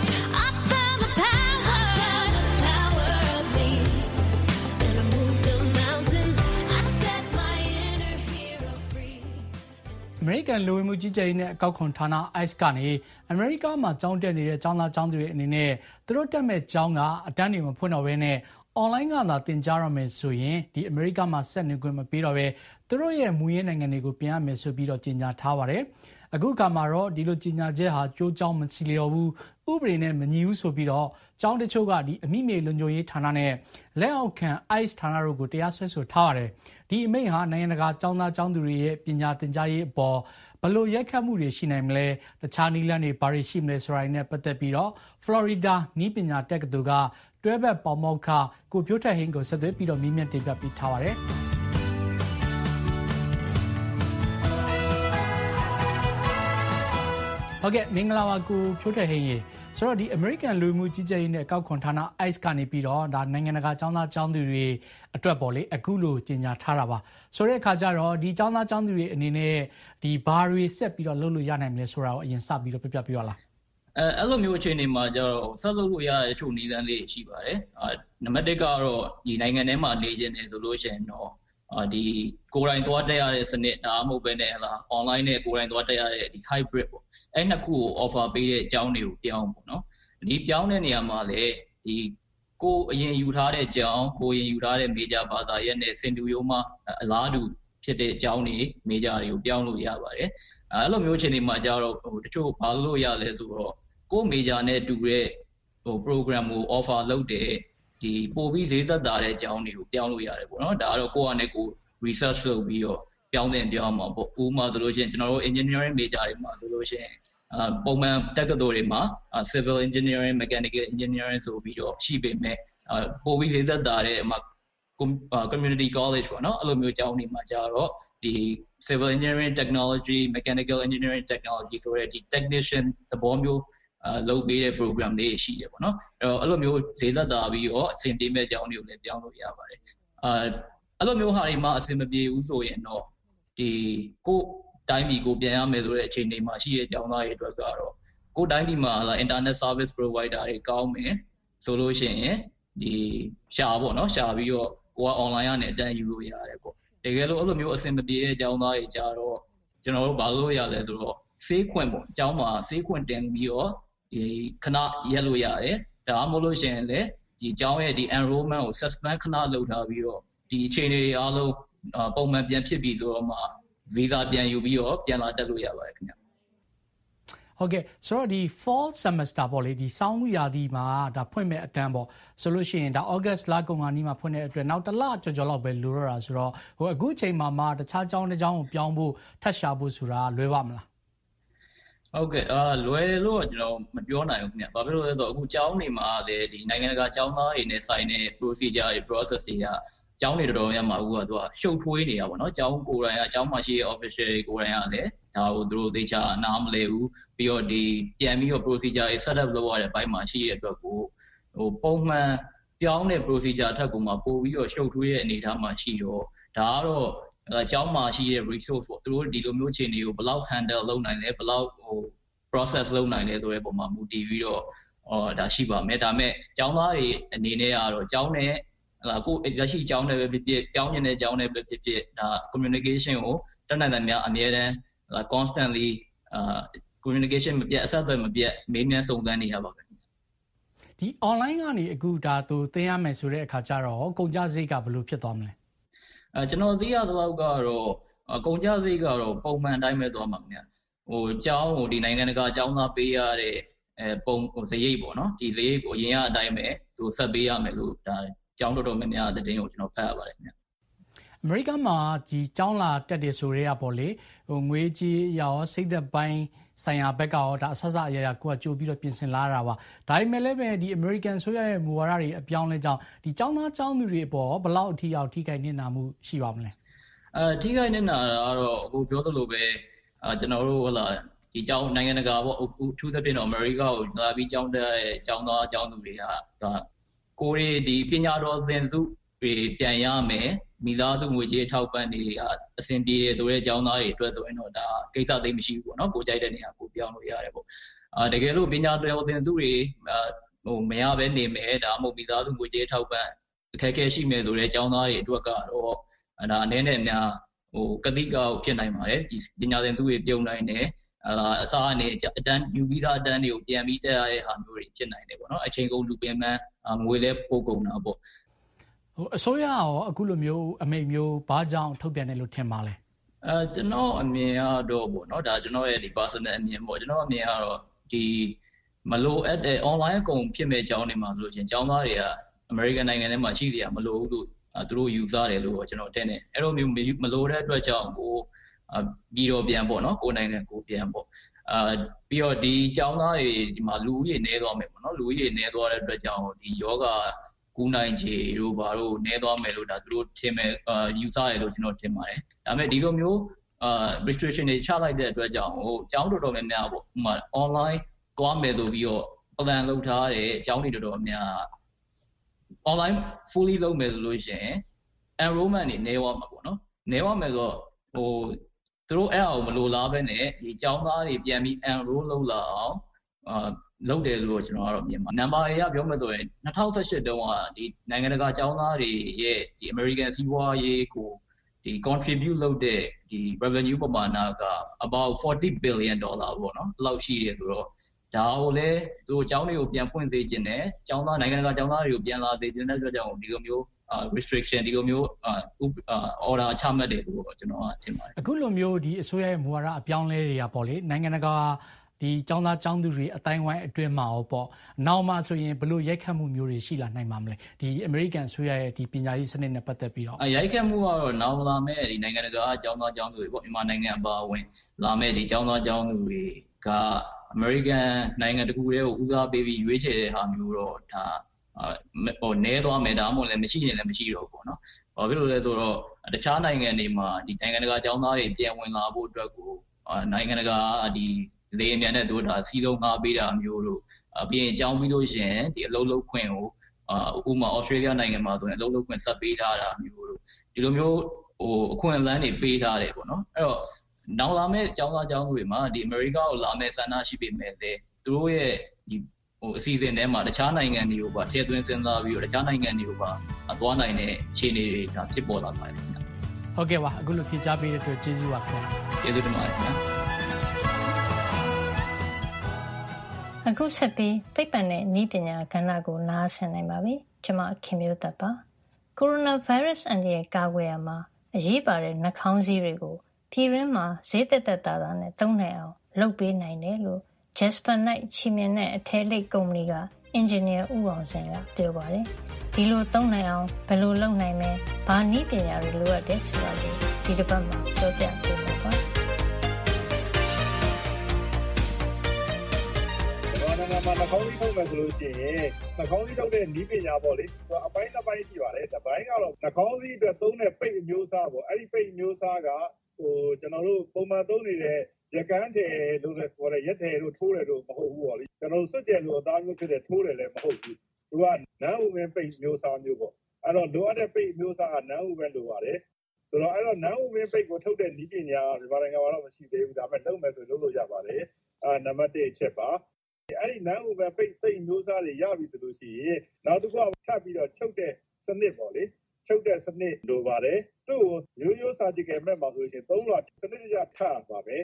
အမေရိကန်လူဝင်မှုကြီးကြပ်ရေးနဲ့အကောက်ခွန်ဌာန ICE ကနေအမေရိကမှာကျောင်းတက်နေတဲ့ကျောင်းသားကျောင်းသူတွေအနေနဲ့သူတို့တက်မဲ့ကျောင်းကအတန်းတွေမဖွင့်တော့ဘဲနဲ့အွန်လိုင်းကသာသင်ကြားရမယ်ဆိုရင်ဒီအမေရိကမှာဆက်နေခွင့်မပေးတော့ဘဲသူတို့ရဲ့မူရင်းနိုင်ငံတွေကိုပြန်ရမယ်ဆိုပြီးတော့ကြေညာထားပါတယ်။အခုကမှာတော့ဒီလိုကြေညာချက်ဟာကြိုးကြောင်းမစီလျော်ဘူးဥပဒေနဲ့မညီဘူးဆိုပြီးတော့ကျောင်းတချို့ကဒီအမိမြေလွန်ညိုရေးဌာနနဲ့လက်အောက်ခံ ICE ဌာနတို့ကိုတရားစွဲဆိုထားပါတယ်။ဒီအမိန့်ဟာနိုင်ငံတကာကျောင်းသားကျောင်းသူတွေရဲ့ပညာသင်ကြားရေးအပေါ်ဘယ်လိုရိုက်ခတ်မှုတွေရှိနိုင်မလဲတခြားနည်းလမ်းတွေဘာတွေရှိမလဲဆိုတာနဲ့ပတ်သက်ပြီးတော့ Florida နည်းပညာတက္ကသိုလ်ကတွဲဘက်ပေါမောက္ခကိုဖြိုးထက်ဟင်းကိုဆက်သွယ်ပြီးတော့မြင်းမြတ်တင်ပြပေးထားပါတယ်ဟုတ်ကဲ့မင်္ဂလာပါကိုဖြိုးထက်ဟင်းရေဆိုတော့ဒီ American လူမှုကြီးကြပ်ရေးနဲ့အကောက်ခွန်ဌာန ICE ကနေပြီးတော့ဒါနိုင်ငံတကာကျောင်းသားကျောင်းသူတွေအတွက်ပေါ့လေအခုလိုကြေညာထားတာပါဆိုတဲ့အခါကျတော့ဒီကျောင်းသားကျောင်းသူတွေအနေနဲ့ဒီဘာတွေဆက်ပြီးတော့လုပ်လို့ရနိုင်မလဲဆိုတာကိုအရင်စပြီးတော့ပြပြရလားအဲ့လိုမျိုးအခြေအနေမှာကျတော့ဆက်လုပ်လို့ရတဲ့အချို့နည်းလမ်းလေးရှိပါတယ်နံပါတ်1ကတော့ဒီနိုင်ငံထဲမှာနေခြင်းနေဆိုလို့ရှိရင်တော့ဒီကိုယ်တိုင်သွားတက်ရတဲ့စနစ်ဒါမှမဟုတ်ပဲနဲ့ဟလာ online နဲ့ကိုယ်တိုင်သွားတက်ရတဲ့ဒီ hybrid ပေါ့အဲ့နှစ်ခုကို offer ပေးတဲ့အကြောင်းတွေကိုပြောင်းပေါ့နော်ဒီပြောင်းတဲ့နေရာမှာလည်းဒီကိုအရင်ယူထားတဲ့အကြောင်းကိုအရင်ယူထားတဲ့ major ဘာသာရပ်နဲ့စင်တူရိုးမှအလားတူဖြစ်တဲ့အကြောင်းတွေ major တွေကိုပြောင်းလို့ရပါတယ်အဲ့လိုမျိုးအခြေအနေမှာကျတော့တချို့ဘာလို့ရလဲဆိုတော့ကို major နဲ့တူတဲ့program ကို offer လုပ်တဲ့ဒီပို့ပြီးဈေးသက်သာတဲ့အကြောင်းတွေကိုပြောင်းလို့ရတယ်ပေါ့နော်ဒါကတော့ကိုယ့်အနေနဲ့ကို research လုပ်ပြီးတော့ပြောင်းမှာပေါ့ဥပမာဆိုလို့ရှိရင်ကျွန်တော်တို့ engineering major တွေမှာဆိုလို့ရှိရင်ပုံမှန်တက္ကသိုလ်တွေမှာ civil engineering mechanical engineering ဆိုပြီးတော့ရှိပေမဲ့ပို့ပြီးဈေးသက်သာတဲ့ community college ပေါ့နော်အဲ့လိုမျိုးအကြောင်းတွေမှာကျတော့ဒီ civil engineering technology mechanical engineering technology ဆိုတဲ့ဒီ technician သဘောမျိုးလုပ်ပေးတဲ့ program တွေရှိတယ်ပေါ့နော်အဲ့လိုမျိုးဈေးသက်သာပြီးတော့အဆင်ပြေမဲ့အကြောင်းတွေကိုလည်းပြောင်းလို့ရပါတယ်အဲ့လိုမျိုးဟာတွေမှာအဆင်မပြေဘူးဆိုရင်တော့ဒီကိုတိုင်းပြည်ကိုပြန်ရမယ်ဆိုတဲ့အခြေအနေမှာရှိတဲ့အကြောင်းသားတွေအတွက်ကတော့ကိုတိုင်းပြည်မှာ internet service provider တွေကောင်းမယ်ဆိုလို့ရှိရင်ဒီရှာပေါ့နော်ရှာပြီးတော့ကိုက online ကနေအတန်းယူလို့ရတယ်ပေါ့တကယ်လို့အဲ့လိုမျိုးအဆင်မပြေတဲ့အကြောင်းသားတွေကြတော့ကျွန်တော်တို့ဘာလို့ရလဲဆိုတော့ဆေးခွင့်ပေါ့အကြောင်းမှာဆေးခွင့်တင်ပြီးတော့ဒီခဏရက်လို့ရတယ်ဒါမှမဟုတ်လို့ရှိရင်လည်းဒီအကြောင်းရဲ့ဒီ enrollment ကို suspend ခဏလုပ်ထားပြီးတော့ဒီအခြေအနေတွေအားလုံးပုံမှန်ပြန်ဖြစ်ပြီးဆိုတော့မှ visa ပြန်ယူပြီးတော့ပြန်လာတက်လို့ရပါတယ်ခင်ဗျဟုတ်ကဲ့ဆိုတော့ဒီ fall semester ပေါ့လေဒီဆောင်းရာသီမှာဒါဖွင့်မဲ့အတန်းပေါ့ဆိုလို့ရှိရင်ဒါ August လကုန်ကနေမှဖွင့်တဲ့အတွက်နောက်တစ်လကျော်လောက်ပဲလိုတော့တာဆိုတော့ဟိုအခုချိန်မှာတခြားကျောင်းတစ်ကျောင်းကိုပြောင်းဖို့ထပ်ရှာဖို့ဆိုတာလွယ်ပါမလားဟုတ်ကဲ့လွယ်လို့ကျွန်တော်မပြောနိုင်ဘူးခင်ဗျဘာဖြစ်လို့လဲဆိုတော့အခုကျောင်းတွေမှာလည်းဒီနိုင်ငံတကာကျောင်းသားတွေနဲ့ဆိုင်တဲ့ procedure တွေ process တွေကကျောင်းတွေတော်တော်များများအခုကသူကရှုပ်ထွေးနေတာပေါ့နော်ကျောင်းကိုယ်တိုင်ကကျောင်းမှာရှိတဲ့ official တွေကိုယ်တိုင်ကလည်းဒါကိုသူတို့သိချာနားမလဲဘူးပြီးတော့ဒီပြန်ပြီးတော့ procedure တွေ set up လုပ်ရတဲ့ဘက်မှာရှိတဲ့အတွက်ကိုဟိုပုံမှန်ပြောင်းတဲ့ procedure ထက်ကိုမှပို့ပြီးတော့ရှုပ်ထွေးတဲ့အနေအထားမှာရှိတော့ဒါကတော့ကျောင်းမှာရှိတဲ့ resource ပေါ့သူတို့ဒီလိုမျိုးအခြေအနေကိုဘယ်လောက် handle လုပ်နိုင်လဲဘယ်လောက်ဟို process လုပ်နိုင်လဲဆိုတဲ့ပုံမှာမူတည်ပြီးတော့ဒါရှိပါမယ်ဒါပေမဲ့ကျောင်းသားတွေအနေနဲ့ကတော့ကျောင်းနဲ့ကိုလက်ရှိကျောင်းနဲ့ပဲဖြစ်ဖြစ်ပြောင်းနေတဲ့ကျောင်းနဲ့ပဲဖြစ်ဖြစ်ဒါ communication ကိုတတ်နိုင်တဲ့များအများတန်း constantly communication မပြတ်အဆက်အသွယ်မပြတ်မေးမြန်းစုံစမ်းနေရပါပဲဒီ online ကနေအခုဒါသူသင်ရမယ်ဆိုတဲ့အခါကျတော့ကုန်ကျစရိတ်ကဘယ်လိုဖြစ်သွားမလဲကျွန်တော်သိရသလောက်ကတော့ကုန်ကျစရိတ်ကတော့ပုံမှန်အတိုင်းပဲသွားမှာခင်ဗျဟိုကျောင်းကိုဒီနိုင်ငံတကာကျောင်းသားပေးရတဲ့ပုံစရိတ်ပေါ့နော်ဒီစရိတ်ကိုအရင်ကအတိုင်းပဲသူဆက်ပေးရမယ်လို့ဒါကျောင်းတော်တော်များများတဲ့တင်းကိုကျွန်တော်ဖတ်ရပါတယ်ခင်ဗျအမေရိကန်မှာဒီကျောင်းလာတက်တယ်ဆိုရဲကပေါ့လေဟိုငွေကြီးရောစိတ်သက်ပိုင်းဆိုင်ရာဘက်ကရောဒါအဆအအရာကိုကကြိုပြီးတော့ပြင်ဆင်လာတာပါဒါပေမဲ့လည်းပဲဒီ American ဆိုရရဲ့မူဝါဒတွေအပြောင်းလဲကြောင်းဒီကျောင်းသားကျောင်းသူတွေအပေါ်ဘယ်လောက်အထိအောင်ထိခိုက်နေတာမှုရှိပါမလဲထိခိုက်နေတာကတော့အခုပြောသလိုပဲကျွန်တော်တို့ဟလာဒီကျောင်းနိုင်ငံတကာပေါ့ထူးသဖြင့်တော့ America ကိုလာပြီးကျောင်းတက်တဲ့ကျောင်းသားကျောင်းသူတွေကဒါကိုရီဒီပညာတော်သင်စုတွေပြန်ရမယ်မိသားစုငွေကြေးထောက်ပံ့နေအဆင်ပြေတယ်ဆိုတဲ့ကျောင်းသားတွေအတွက်ဆိုရင်တော့ဒါကိစ္စသိမရှိဘူးပေါ့နော်ကိုကြိုက်တဲ့နေရာကိုပြောင်းလို့ရတယ်ပေါ့တကယ်လို့ပညာတော်သင်စုတွေဟိုမရဘဲနေမယ်ဒါမှမဟုတ်မိသားစုငွေကြေးထောက်ပံ့အခက်အခဲရှိမယ်ဆိုတဲ့ကျောင်းသားတွေအတွက်ကတော့ဒါအနေနဲ့များဟိုကတိကောက်ဖြစ်နိုင်ပါတယ်ဒီပညာသင်စုတွေပြုံနိုင်တယ်အစားအနေအတန်းယူပြီးသားအတန်းတွေကိုပြန်ပြီးတက်ရတဲ့ဟာမျိုးတွေဖြစ်နိုင်တယ်ပေါ့နော်အချိန်ကုန်လူပင်ပန်းငွေလဲပို့ကုန်တာပေါ့ဟိုအစိုးရရောအခုလိုမျိုးအမိန့်မျိုးဘာကြောင့်ထုတ်ပြန်တယ်လို့ထင်ပါလဲကျွန်တော်အမြင်ကတော့ပေါ့နော်ဒါကျွန်တော်ရဲ့ဒီ personal အမြင်ပေါ့ကျွန်တော်အမြင်ကတော့ဒီမလိုအပ်တဲ့ online အကုန်ဖြစ်မဲ့အကြောင်းတွေမှာဆိုလို့ချင်းအကြောင်းသားတွေက American နိုင်ငံထဲမှာရှိစရာမလိုဘူးလို့သူတို့ယူဆတယ်လို့ကျွန်တော်ထင်တယ်အဲ့လိုမျိုးမလိုတဲ့အတွက်ကြောင့်ကိုပြီးတော့ပြန်ပေါ့နော်ကိုနိုင်ငံကိုပြန်ပေါ့ပြီးတော့ဒီကျောင်းသားတွေဒီမှာလူဦးရေနည်းသွားမယ်ပေါ့နော်လူဦးရေနည်းသွားတဲ့အတွက်ကြောင့်ဒီယောဂကူးနိုင်ခြေတို့ဘာလို့နည်းသွားမယ်လို့ဒါသူတို့ထင်မယ်ယူဆတယ်လို့ကျွန်တော်ထင်ပါတယ်ဒါပေမဲ့ဒီလိုမျိုးrestriction တွေချလိုက်တဲ့အတွက်ကြောင့်ဟိုကျောင်းတော်တော်များများပေါ့ဥပမာ online သွားမယ်ဆိုပြီးတော့ plan လုပ်ထားတဲ့အကျောင်းတွေတော်တော်များ online fully လုပ်မယ်ဆိုလို့ရှိရင် enrollment တွေနည်းသွားမှာပေါ့နော်နည်းသွားမယ်ဆိုတော့ဟိုသူတို့အဲ့အကိုမလိုလားပဲနဲ့ဒီကျောင်းသားတွေပြန်ပြီး enroll လုပ်လာအောင်လုပ်တယ်လို့ကျွန်တော်ကတော့မြင်ပါနံပါတ်အရပြောမှဆိုရင်2018တုန်းကဒီနိုင်ငံတကာကျောင်းသားတွေရဲ့ဒီ American စီးပွားရေးကိုဒီ contribute လုပ်တဲ့ဒီ revenue ပမာဏက about $40 billion ပေါ့နော်အဲ့လောက်ရှိတယ်ဆိုတော့ဒါကိုလည်းသူတို့ကျောင်းတွေကိုပြန်ဖွင့်စေခြင်းနဲ့ကျောင်းသားနိုင်ငံတကာကျောင်းသားတွေကိုပြန်လာစေခြင်းတဲ့အတွက်ကြောင့်ဒီလိုမျိုးrestriction ဒီလိုမျိုးorder ချမှတ်တယ်လို့ကျွန်တော်ထင်ပါတယ်အခုလိုမျိုးဒီအစိုးရရဲ့မူဝါဒအပြောင်းလဲတွေကပေါ့လေနိုင်ငံတကာဒီကျောင်းသားကျောင်းသူတွေအတိုင်းဝိုင်းအတွင်းမှာရောပေါ့နောက်မှဆိုရင်ဘလို့ရိုက်ခတ်မှုမျိုးတွေရှိလာနိုင်မှာမလဲဒီ American အစိုးရရဲ့ဒီပညာရေးစနစ်နဲ့ပတ်သက်ပြီးတော့ရိုက်ခတ်မှုကတော့နောက်လာမဲ့ဒီနိုင်ငံတကာကျောင်းသားကျောင်းသူတွေပေါ့မြန်မာနိုင်ငံအပါအဝင်လာမဲ့ဒီကျောင်းသားကျောင်းသူတွေက American နိုင်ငံတခုတည်းကိုဦးစားပေးပြီးရွေးချယ်တဲ့ဟာမျိုးတော့ဒါဟိုနဲသွားမယ်ဒါမှမဟုတ်လည်းမရှိရင်လည်းမရှိတော့ဘူးပေါ့နော်။ဘာဖြစ်လို့လဲဆိုတော့တခြားနိုင်ငံတွေမှာဒီနိုင်ငံတကာကျောင်းသားတွေပြန်ဝင်လာဖို့အတွက်ကိုနိုင်ငံတကာဒီလေအမြန်နဲ့တို့ဒါစီးလုံးငါးပေးတာမျိုးတို့ပြီးရင်ကျောင်းပြီးလို့ရှိရင်ဒီအလုပ်လုပ်ခွင့်ကိုဥပမာ Australia နိုင်ငံမှာဆိုရင်အလုပ်လုပ်ခွင့်ဆက်ပေးထားတာမျိုးတို့ဒီလိုမျိုးဟိုအခွင့်အလမ်းတွေပေးထားတယ်ပေါ့နော်။အဲ့တော့နောက်လာမဲ့ကျောင်းသားကျောင်းသူတွေမှာဒီ America ကိုလာမဲ့ဆန္ဒရှိပေမဲ့လေသူတို့ရဲ့ဒီဟိုအစီအစဉ်ထဲမှာတခြားနိုင်ငံတွေကိုပါထည့်သွင်းစဉ်းစားပြီးတော့တခြားနိုင်ငံတွေကိုပါသွားနိုင်တဲ့အခြေအနေတွေဒါဖြစ်ပေါ်လာပါတယ်ခင်ဗျဟုတ်ကဲ့ပါအခုလိုဖြေကြားပေးတဲ့အတွက်ကျေးဇူးပါခင်ဗျာကျေးဇူးတင်ပါတယ်ခင်ဗျာအခုဆက်ပြီးသိပ္ပံနဲ့နည်းပညာကဏ္ဍကိုနားဆင်နိုင်ပါပြီကျွန်မခင်မျိုးသက်ပါကိုရိုနာဗိုင်းရပ်စ်အန္တရာယ်ကာကွယ်ရမှာအရေးပါတဲ့နှာခေါင်းစည်းတွေကိုပြည်တွင်းမှာဈေးသက်သက်သာသာနဲ့သုံးနိုင်အောင်လုပ်ပေးနိုင်တယ်လို့ Jasper Knight ချီးမြှင့်တဲ့အထည်လိပ်ကုမ္ပဏီကအင်ဂျင်နီယာဦးအောင်စင်ကပြောပါတယ်ဒီလိုသုံးနိုင်အောင်ဘယ်လိုလုပ်နိုင်မလဲဘာနည်းပညာတွေလိုအပ်တယ်ဆိုတာကိုဒီတစ်ပတ်မှာပြောပြပေးမှာပါနှာခေါင်းစည်းထုတ်မယ်ဆိုလို့ရှိရင်နှာခေါင်းစည်းထုတ်တဲ့နည်းပညာပေါ့လေအပိုင်းတစ်ပိုင်းရှိပါတယ်တစ်ပိုင်းကတော့နှာခေါင်းစည်းအတွက်သုံးတဲ့ပိတ်အမျိုးအစားပေါ့အဲ့ဒီပိတ်အမျိုးအစားကကျွန်တော်တို့ပုံမှန်သုံးနေတဲ့ရကန်းတယ်လို့လည်းခေါ်တဲ့ရက်တယ်လို့ထိုးတယ်လို့မဟုတ်ဘူးပေါ့လေကျွန်တော်စွတ်တယ်လို့အသားမျိုးဖြစ်တဲ့ထိုးတယ်လည်းမဟုတ်ဘူးသူကနန်းဥပင်ပိတ်မျိုးစားမျိုးပေါ့အဲ့တော့လိုအပ်တဲ့ပိတ်မျိုးစားကနန်းဥပင်လိုပါတယ်ဆိုတော့အဲ့တော့နန်းဥပင်ပိတ်ကိုထုတ်တဲ့နည်းပညာကမြန်မာနိုင်ငံမှာတော့မရှိသေးဘူးဒါပေမဲ့လုပ်မယ်ဆိုလုပ်လို့ရပါတယ်နံပါတ်1အချက်ပါအဲ့ဒီနန်းဥပင်ပိတ်မျိုးစားတွေရပြီဆိုလို့ရှိရင်နောက်တစ်ခုကထပ်ပြီးတော့ချုပ်တဲ့စနစ်ပေါ့လေချုပ်တဲ့စနစ်လိုပါတယ်သူ့ကိုရိုး surgical mask မှာဆိုရင်3လွှာစနစ်တကျထပ်ပါပဲ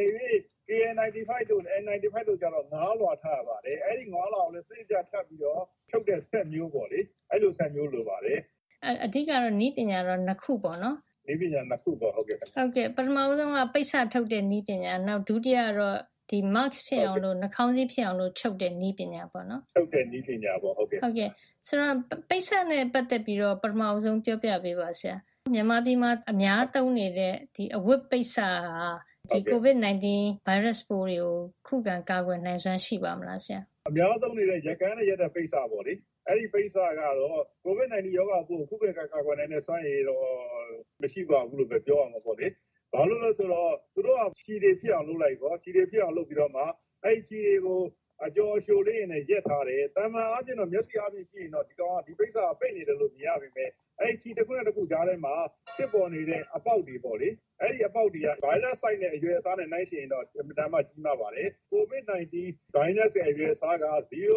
KN95 တို့ N95 တို့ကျတော့9လွှာထားရပါတယ်အဲ့ဒီ9လွှာကိုလည်းသိကြထပ်ပြီးတော့ချုပ်တဲ့ဆက်မျိုးပေါ့လေအဲ့လိုဆက်မျိုးလိုပါတယ်အဓိကတော့နည်းပညာတော့နှစ်ခုပေါ့နော်နည်းပညာနှစ်ခုပေါ့ဟုတ်ကဲ့ဟုတ်ကဲ့ပထမဆုံးကပိတ်စထုတ်တဲ့နည်းပညာနောက်ဒုတိယကတော့ဒီ mask ဖြစ်အောင်လို့နှာခေါင်းစည်းဖြစ်အောင်လို့ချုပ်တဲ့နည်းပညာပေါ့နော်ချုပ်တဲ့နည်းပညာပေါ့ဟုတ်ကဲ့ဟုတ်ကဲ့ဆိုတော့ပိတ်စနဲ့ပတ်သက်ပြီးတော့ပထမဆုံးပြောပြပေးပါဆရာမြန်မာပြည်မှာအများသုံးနေတဲ့ဒီအဝတ်ပိတ်စဟာဒီ COVID-19 virus ပိုးတွေကိုခုခံကာကွယ်နိုင်စွမ်းရှိပါမလားဆရာအများသုံးနေတဲ့ရကန်းနဲ့ရက်တဲ့ပိတ်စပေါ့လေအဲ့ဒီပိတ်စကတော့ COVID-19 ရောဂါပိုးခုခံကာကွယ်နိုင်တဲ့စွမ်းရည်တော့မရှိပါဘူးလို့ပဲပြောရမှာပေါ့လေဘာလို့လဲဆိုတော့သူတို့ကခြေတွေဖြစ်အောင်လုပ်လိုက်ပေါ့ခြေတွေဖြစ်အောင်လုပ်ပြီးတော့မှအဲ့ခြေတွေကိုအကျော်အရှိုလေးနဲ့ရက်ထားတယ်တမန်အားဖြင့်တော့မျက်စိအားဖြင့်ကြည့်ရင်တော့ဒီကောင်ကဒီပိတ်စပိတ်နေတယ်လို့မြင်ရပါမယ်အဲ့ခြေတစ်ခုနဲ့တစ်ခုကြားထဲမှာဖြစ်ပေါ်နေတဲ့အပေါက်တွေပေါ့လေအဲ့ဒီအပေါက်တွေက virus site နဲ့အရွယ်အစားနဲ့နှိုင်းယှဉ်ရင်တော့အမှန်တမ်းကြီးမားပါတယ် COVID-19 virus ရဲ့အရွယ်အစားက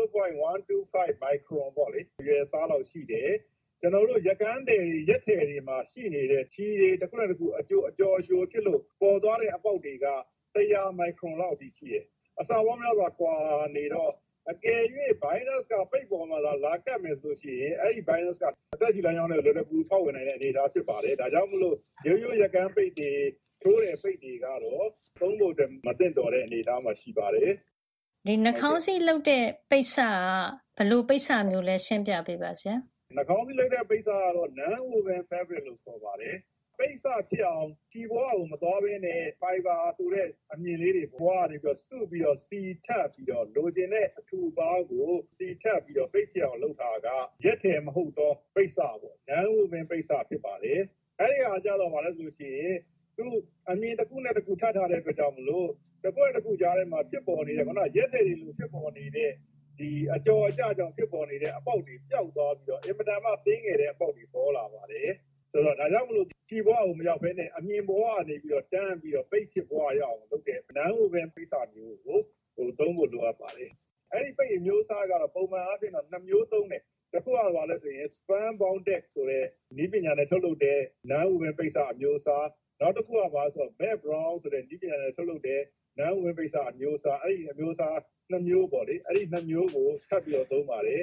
0.125 micron ပေါ့လေအရွယ်အစားလောက်ရှိတယ်ကျွန်တော်တို့ရကန်းတယ်ရက်တယ်တွေမှာရှိနေတဲ့ခြေတွေတစ်ခုနဲ့တစ်ခုအကျော်အရှိုဖြစ်လို့ပေါ်သွားတဲ့အပေါက်တွေက100 micron လောက်အထိရှိတယ်အစာပေါင်းများစွာကွာနေတော့အကယ်၍ virus ကပိတ်ပေါ်မှာလာကတ်မယ်ဆိုရှင်အဲ့ဒီ virus ကအသက်ရှူလမ်းကြောင်းနဲ့လွယ်လွယ်ကူကူဖောက်ဝင်နိုင်တဲ့အနေအထားဖြစ်ပါတယ်ဒါကြောင့်မလို့ရိုးရကန်းပိတ်တွေထိုးတဲ့ပိတ်တွေကတော့သုံးဖို့မသင့်တော်တဲ့အနေအထားမှာရှိပါတယ်ဒီနှာခေါင်းစည်းလုပ်တဲ့ပိတ်စကဘယ်လိုပိတ်စမျိုးလဲရှင်းပြပေးပါဆရာနှာခေါင်းစည်းလုပ်တဲ့ပိတ်စကတော့ non woven fabric လို့ခေါ်ပါတယ်ပိတ်စဖြစ်အောင်ခြေဘွားကိုမသွားဘဲနဲ့ fiber ဆိုတဲ့အမြင်လေးတွေဘွားနေပြီးတော့စုပြီးတော့စီထပ်ပြီးတော့လိုချင်တဲ့အထူပါးကိုစီထပ်ပြီးတော့ပိတ်ဖြစ်အောင်လုပ်တာကရက်ထည်မဟုတ်တော့ပိတ်စပေါ့ non woven ပိတ်စဖြစ်ပါတယ်အဲ့ဒီအားကြတော့ဗာလဲဆိုရှင်သူအမြင်တစ်ခုနဲ့တစ်ခုထပ်ထားတဲ့အတွက်ကြောင့်မလို့တစ်ခုနဲ့တစ်ခုကြားထဲမှာဖြစ်ပေါ်နေတဲ့ခုနရက်ထည်တွေလိုဖြစ်ပေါ်နေတဲ့ဒီအကျော်အကျကြောင့်ဖြစ်ပေါ်နေတဲ့အပေါက်တွေပျောက်သွားပြီးတော့အင်မတန်မှသိငယ်တဲ့အပေါက်တွေပေါ်လာပါတယ်ဆိုတော့ဒါကြောင့်မလို့ခြေဘွားကိုမရောက်ဘဲနဲ့အမြင်ဘွားကနေပြီးတော့တန်းပြီးတော့ပိတ်ဖြစ်ဘွားရအောင်လုပ်တဲ့နန်းဥပင်ပိတ်စာမျိုးကိုသုံးဖို့လိုအပ်ပါတယ်အဲ့ဒီပိတ်အမျိုးအစားကတော့ပုံမှန်အားဖြင့်တော့2မျိုးသုံးတယ်တစ်ခုကဘာလဲဆိုရင် span bonded ဆိုတဲ့နည်းပညာနဲ့ထုတ်လုပ်တဲ့နန်းဥပင်ပိတ်စာအမျိုးအစားနောက်တစ်ခုကဘာဆိုတော့ matte brown ဆိုတဲ့နည်းပညာနဲ့ထုတ်လုပ်တဲ့နန်းဥပင်ပိတ်စာအမျိုးအစားအဲ့ဒီအမျိုးအစား2မျိုးပေါ့လေအဲ့ဒီ2မျိုးကိုထပ်ပြီးတော့သုံးပါတယ်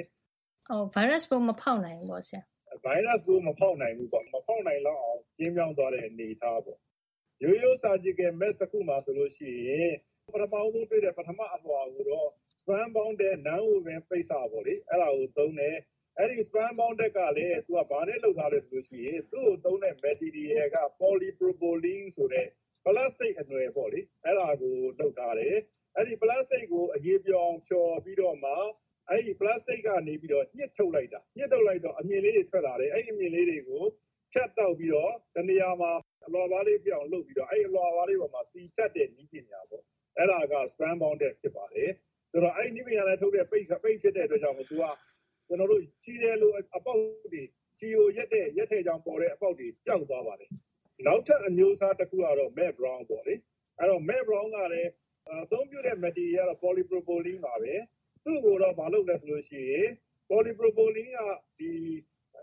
virus ပိုးမဖောက်နိုင်ဘူးပေါ့ဆရာ virus ကိုမဖောက်နိုင်ဘူးပေါ့မဖောက်နိုင်လောက်အောင်ကျင်းပြောင်းသွားတဲ့အနေအထားပေါ့ရိုး surgical mask တစ်ခုမှာဆိုလို့ရှိရင်ပထမဆုံးတွေ့တဲ့ပထမအလွှာကိုတော့ span bonded non woven ပိတ်စပေါ့လေအဲ့ဒါကိုသုံးတယ်အဲ့ဒီ span bonded ကလည်းသူကဘာနဲ့လုပ်ထားလဲဆိုလို့ရှိရင်သူ့ကိုသုံးတဲ့ material က polypropylene ဆိုတဲ့ plastic အနွယ်ပေါ့လေအဲ့ဒါကိုလုပ်ထားတယ်အဲ့ဒီ plastic ကိုအရေးပြောင်းဖြော်ပြီးတော့မှအဲ့ဒီ plastic ကနေပြီးတော့ညှစ်ထုတ်လိုက်တာညှစ်ထုတ်လိုက်တော့အမြင်လေးတွေထွက်လာတယ်အဲ့ဒီအမြင်လေးတွေကိုဖြတ်တောက်ပြီးတော့တနေရာမှာအလွှာပါးလေးပြောင်းလုပ်ပြီးတော့အဲ့ဒီအလွှာပါးလေးပေါ်မှာစီတက်တဲ့နည်းပညာပေါ့အဲ့ဒါက span bonded ဖြစ်ပါတယ်ဆိုတော့အဲ့ဒီနည်းပညာနဲ့ထုတ်တဲ့ပိတ်ဖြစ်တဲ့အတွက်ကြောင့်မို့သူကကျွန်တော်တို့ခြေတယ်လို့အပေါက်တွေခြေကိုရက်ထည်ကြောင်ပေါ်တဲ့အပေါက်တွေပျောက်သွားပါတယ်နောက်ထပ်အမျိုးအစားတစ်ခုကတော့ matte brown ပေါ့လေအဲ့တော့ matte brown ကလည်းအသုံးပြုတဲ့ material ကတော့ polypropylene ပါပဲသူ့ကိုတော့မလုပ်လဲဆိုလို့ရှိရင် polypropylene ကဒီ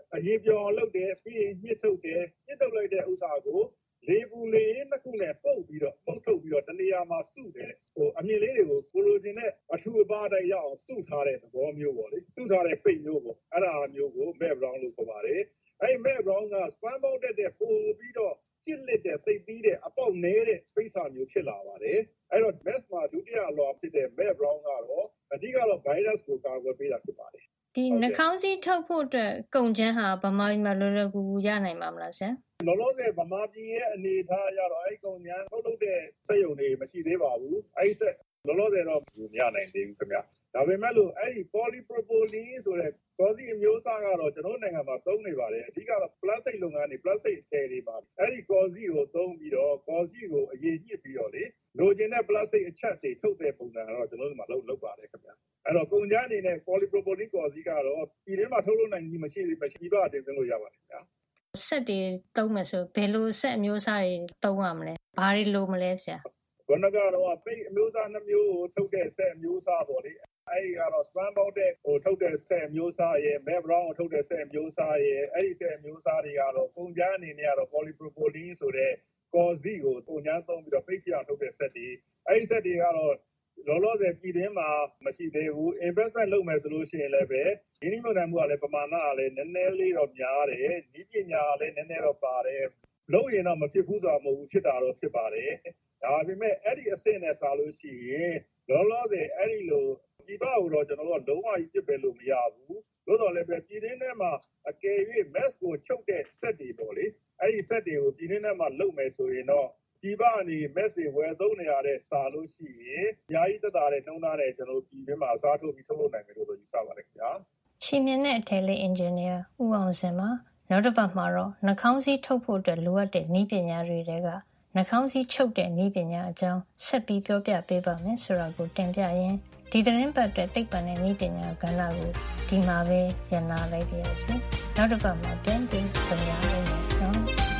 အရင်ပြောင်းလုပ်တယ်ပြီးရင်ညှစ်ထုတ်တယ်ညှစ်ထုတ်လိုက်တဲ့ဥစ္စာကိုလေပူလေနှစ်ခုနဲ့ပုတ်ပြီးတော့ပုတ်ထုတ်ပြီးတော့တနေရာမှာစုတယ်အမြင်လေးတွေကိုကိုလိုချင်တဲ့အထူအပါတိုင်းရအောင်စုထားတဲ့သဘောမျိုးပေါ့လေစုထားတဲ့ပိတ်မျိုးပေါ့အဲ့ဒါမျိုးကို Matte Brown လို့ခေါ်ပါတယ်အဲ့ Matte Brown က Span ပေါက်တဲ့ပို့ပြီးတော့ကျစ်လက်တဲ့သိပ်ပြီးတဲ့အပေါက်နေတဲ့ပိတ်စာမျိုးဖြစ်လာပါတယ်အဲ့တော့ mask မှာဒုတိယအလွှာဖြစ်တဲ့ Matte Brown ကတော့အဓိကတော့ virus ကိုကာကွယ်ပေးတာဖြစ်ပါတယ်ဒီနှာခေါင်းစည်းထုတ်ဖို့အတွက်ကုန်ကျန်းဟာဗမာပြည်မှာလွယ်လွယ်ကူကူရနိုင်မှာမလားဆရာလောလောဆယ်ဗမာပြည်ရဲ့အနေအထားအရတော့အဲ့ကုန်ကျန်းထုတ်လုပ်တဲ့စက်ရုံတွေမရှိသေးပါဘူးအဲ့ဆက်လောလောဆယ်တော့မရနိုင်သေးဘူးခင်ဗျဒါပေမဲ့လို့အဲ့ဒီ polypropylene ဆိုတဲ့ကော်စီအမျိုးအစားကတော့ကျွန်တော်နိုင်ငံမှာသုံးနေပါတယ်အဓိကတော့ plastic လုပ်ငန်းတွေ plastic ထည်တွေမှာအဲ့ဒီကော်စီကိုသုံးပြီးတော့ကော်စီကိုအရေးညှစ်ပြီးတော့လေလိုချင်တဲ့ plastic အချက်တွေထုတ်တဲ့ပုံစံကတော့ကျွန်တော်တို့မှာလုပ်ပါတယ်ခင်ဗျအဲ့တော့ကုန်ကျန်းအနေနဲ့ polypropylene ကော်စီကတော့ဒီထဲမှာထုတ်လုပ်နိုင်ကြီးမရှိသေးပါဘူးဒီဘက်တင်သွင်းလို့ရပါတယ်ခင်ဗျစက်တွေသုံးမယ်ဆိုဘယ်လိုစက်အမျိုးအစားတွေသုံးရမလဲဘာတွေလိုမလဲဆရာဘယ်နှကတော့ပိတ်အမျိုးအစားနှမျိုးကိုထုတ်တဲ့စက်အမျိုးအစားပေါ့လေအဲ့ဒီကတော့ Span ပေါက်တဲ့ထုတ်တဲ့စက်အမျိုးအစားရဲ့ Matte Brown ကိုထုတ်တဲ့စက်အမျိုးအစားရဲ့အဲ့ဒီစက်အမျိုးအစားတွေကတော့ကုန်ကျန်းအနေနဲ့ကတော့ polypropylene ဆိုတဲ့ကော်စီကိုကုန်ကျန်းသုံးပြီးတော့ပိတ်ပြထုတ်တဲ့စက်တွေအဲ့ဒီစက်တွေကတော့လောလောဆယ်ပြည်တွင်းမှာမရှိသေးဘူး investment လုပ်မယ်ဆိုလို့ရှိရင်လည်းပဲဒီနည်းမျိုးနိုင်မှုကလည်းပမာဏကလည်းနည်းနည်းလေးတော့များတယ်ဒီပညာကလည်းနည်းနည်းတော့ပါတယ်လုပ်ရင်တော့မဖြစ်ဘူးဆိုတာမဟုတ်ဘူးဖြစ်တာတော့ဖြစ်ပါတယ်ဒါပေမဲ့အဲ့ဒီအဆင့်နဲ့စားလို့ရှိရင်လောလောဆယ်အဲ့ဒီလိုဒီဘက်ကိုတော့ကျွန်တော်တို့လုံးဝကြီးပြစ်ပယ်လို့မရဘူးလို့တော့လည်းပဲပြည်တွင်းထဲမှာအကယ်၍ mask ကိုချုပ်တဲ့စက်တွေပေါ့လေအဲ့ဒီစက်တွေကိုပြည်တွင်းထဲမှာလုပ်မယ်ဆိုရင်တော့ဒီဘက်ကနေ mask တွေဝယ်သုံးနေရတဲ့စားလို့ရှိရင်အများကြီးသက်သာတဲ့နှုန်းသားနဲ့ကျွန်တော်တို့ပြည်တွင်းမှာစားထုတ်ပြီးထုတ်လုပ်နိုင်မယ်လို့ယူဆပါတယ်ခင်ဗျာရှင်မြင့်တဲ့အထည်လေး engineer ဦးအောင်စင်ပါနောက်တစ်ပတ်မှာတော့နှာခေါင်းစည်းထုတ်ဖို့အတွက်လိုအပ်တဲ့နည်းပညာတွေကနှာခေါင်းစည်းချုပ်တဲ့နည်းပညာအကြောင်းဆက်ပြီးပြောပြပေးပါမယ်ဆိုတာကိုတင်ပြရင်းဒီသတင်းပတ်အတွက်သိပ္ပံနဲ့နည်းပညာကဏ္ဍကိုဒီမှာပဲရနာလိုက်ပါရစေနောက်တစ်ပတ်မှာပြန်ပြီးဆုံရအောင်နော်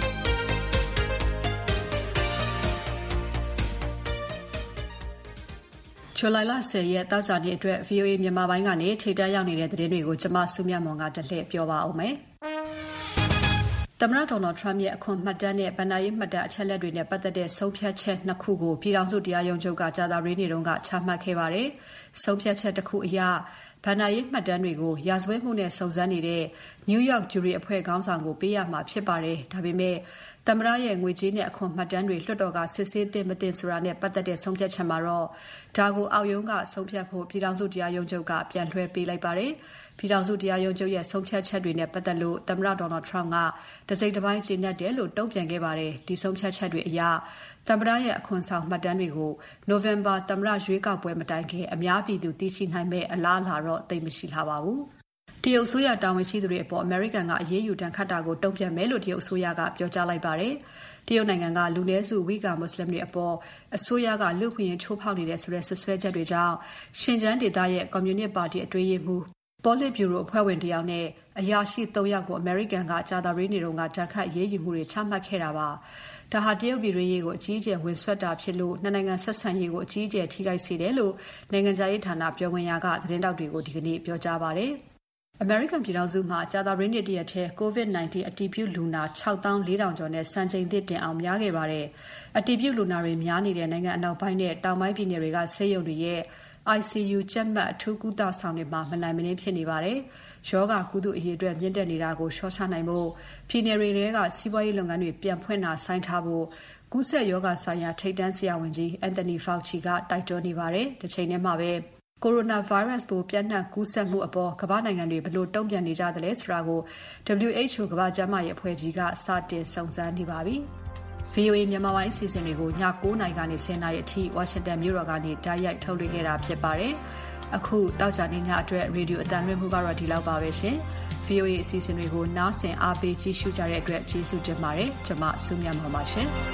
ဇူလိုင်လ 10 ရက်တောက်ကြနေ့အတွက် VOA မြန်မာပိုင်းကနေထိပ်တန်းရောက်နေတဲ့သတင်းတွေကိုကျမစုမြတ်မွန်ကတလှည့်ပြောပါအောင်မယ်။သမ္မတဒေါ်နယ်ထရမ့်ရဲ့အခွန်မှတ်တမ်းနဲ့ဗဏ္ဍာရေးမှတ်တမ်းအချက်အလက်တွေနဲ့ပတ်သက်တဲ့ဆုံးဖြတ်ချက်2ခုကိုပြည်ထောင်စုတရားရုံးချုပ်ကကြာသပတေးနေ့တုန်းကချမှတ်ခဲ့ပါတယ်။ဆုံးဖြတ်ချက်တစ်ခုအရဗဏ္ဍာရေးမှတ်တမ်းတွေကိုရာဇဝတ်မှုနဲ့စုံစမ်းနေတဲ့ New York Jury အဖွဲ့ခေါင်းဆောင်ကိုပေးရမှာဖြစ်ပါတယ်။ဒါပေမဲ့သမ္မတရဲ့ငွေကြေးနဲ့အခွန်မှတ်တမ်းတွေလွှတ်တော်ကစစ်ဆေးသင့်မသင့်ဆိုတာနဲ့ပတ်သက်တဲ့ဆုံးဖြတ်ချက်မှာတော့ဒါကိုအောက်ရုံးကဆုံးဖြတ်ဖို့ပြည်ထောင်စုတရားရုံးချုပ်ကပြန်လွှဲပေးလိုက်ပါတယ်။ပြည်ထောင်စုတရားရုံးချုပ်ရဲ့ဆုံးဖြတ်ချက်တွေနဲ့ပတ်သက်လို့သမ္မတဒေါ်နယ်ထရမ့်ကတစိမ့်တစ်ပိုင်းကျေနပ်တယ်လို့တုံ့ပြန်ခဲ့ပါတယ်။ဒီဆုံးဖြတ်ချက်တွေအရသမ္မတရဲ့အခွန်ဆောင်မှတ်တမ်းတွေကိုနိုဝင်ဘာသမ္မတရွေးကောက်ပွဲမတိုင်ခင်အများပြည်သူသိရှိနိုင်မဲ့အလားအလာတော့သိမရှိလှပါဘူး။တရုတ်အစိုးရတာဝန်ရှိသူတွေအပေါ်အမေရိကန်ကအရေးယူတန်ခတ်တာကိုတုံ့ပြန်မယ်လို့တရုတ်အစိုးရကပြောကြားလိုက်ပါတယ်။တရုတ်နိုင်ငံကလူနည်းစုဝီဂါမွတ်စလင်တွေအပေါ်အစိုးရကလူ့ခွင့်ရေးချိုးဖောက်နေတဲ့ဆိုတဲ့ဆွဆွဲချက်တွေကြောင့်ရှင်ကျန်းဒေသရဲ့ကွန်မြူနစ်ပါတီအတွင်းရေးမှူးပေါ်လစ်ဗျူရိုအဖွဲ့ဝင်တယောက်နဲ့အရာရှိ3ယောက်ကိုအမေရိကန်ကကြာသပတေးနေ့တုန်းကတန်ခတ်ရေးယူမှုတွေချမှတ်ခဲ့တာပါ။ဒါဟာတရုတ်ပြည်တွင်းရေးကိုအကြီးအကျယ်ဝင်ဆွတ်တာဖြစ်လို့နှစ်နိုင်ငံဆက်ဆံရေးကိုအကြီးအကျယ်ထိခိုက်စေတယ်လို့နိုင်ငံခြားရေးဌာနပြောခွင့်ရကသတင်းတောက်တွေကိုဒီကနေ့ပြောကြားပါတယ်။အမေရိကန်ပြည်ထောင်စုမှာကြာသပတေးနေ့တရက်ထဲ COVID-19 အတည်ပြုလူနာ 6,400 ကျော်နဲ့စံချိန်သစ်တင်အောင်များခဲ့ပါတယ်။အတည်ပြုလူနာတွေများနေတဲ့နိုင်ငံအနောက်ပိုင်းနဲ့တောင်ပိုင်းပြည်နယ်တွေကဆေးရုံတွေရဲ့ ICU ကြက်မှတ်အထူးကုသဆောင်တွေမှာမနိုင်မနှင်းဖြစ်နေပါတယ်။ရောဂါကုသအရေးအတွက်မြင့်တက်နေတာကိုရှော့ချနိုင်ဖို့ပြည်နယ်တွေကစီးပွားရေးလုပ်ငန်းတွေပြန်ဖွင့်တာဆိုင်းထားဖို့ကူးစက်ရောဂါဆိုင်ရာထိပ်တန်းဆရာဝန်ကြီး Anthony Fauci ကတိုက်တွန်းနေပါတယ်။တစ်ချိန်တည်းမှာပဲကိုရိုနာဗိုင်းရပ်စ်ပိုးပြန့်နှံ့ကူးစက်မှုအပေါ်ကမ္ဘာနိုင်ငံတွေဘယ်လိုတုံ့ပြန်နေကြသလဲဆိုတာကို WHO ကမ္ဘာ့ကျန်းမာရေးအဖွဲ့ကြီးကစတင်စုံစမ်းနေပါပြီ။ VOA မြန်မာပိုင်းအစီအစဉ်တွေကိုည9:00နာရီကနေ10:00နာရီအထိဝါရှင်တန်မြို့တော်ကနေတိုက်ရိုက်ထုတ်လွှင့်ခဲ့တာဖြစ်ပါတယ်။အခုတောက်ကြနေညအတွက်ရေဒီယိုအသံလွှင့်မှုကတော့ဒီလောက်ပါပဲရှင်။ VOA အစီအစဉ်တွေကိုနားဆင်အားပေးကြည့်ရှုကြတဲ့အတွက်ကျေးဇူးတင်ပါတယ်။ကျွန်မစုမြတ်မွန်ပါရှင်။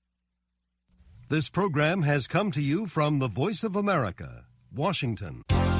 This program has come to you from the Voice of America, Washington.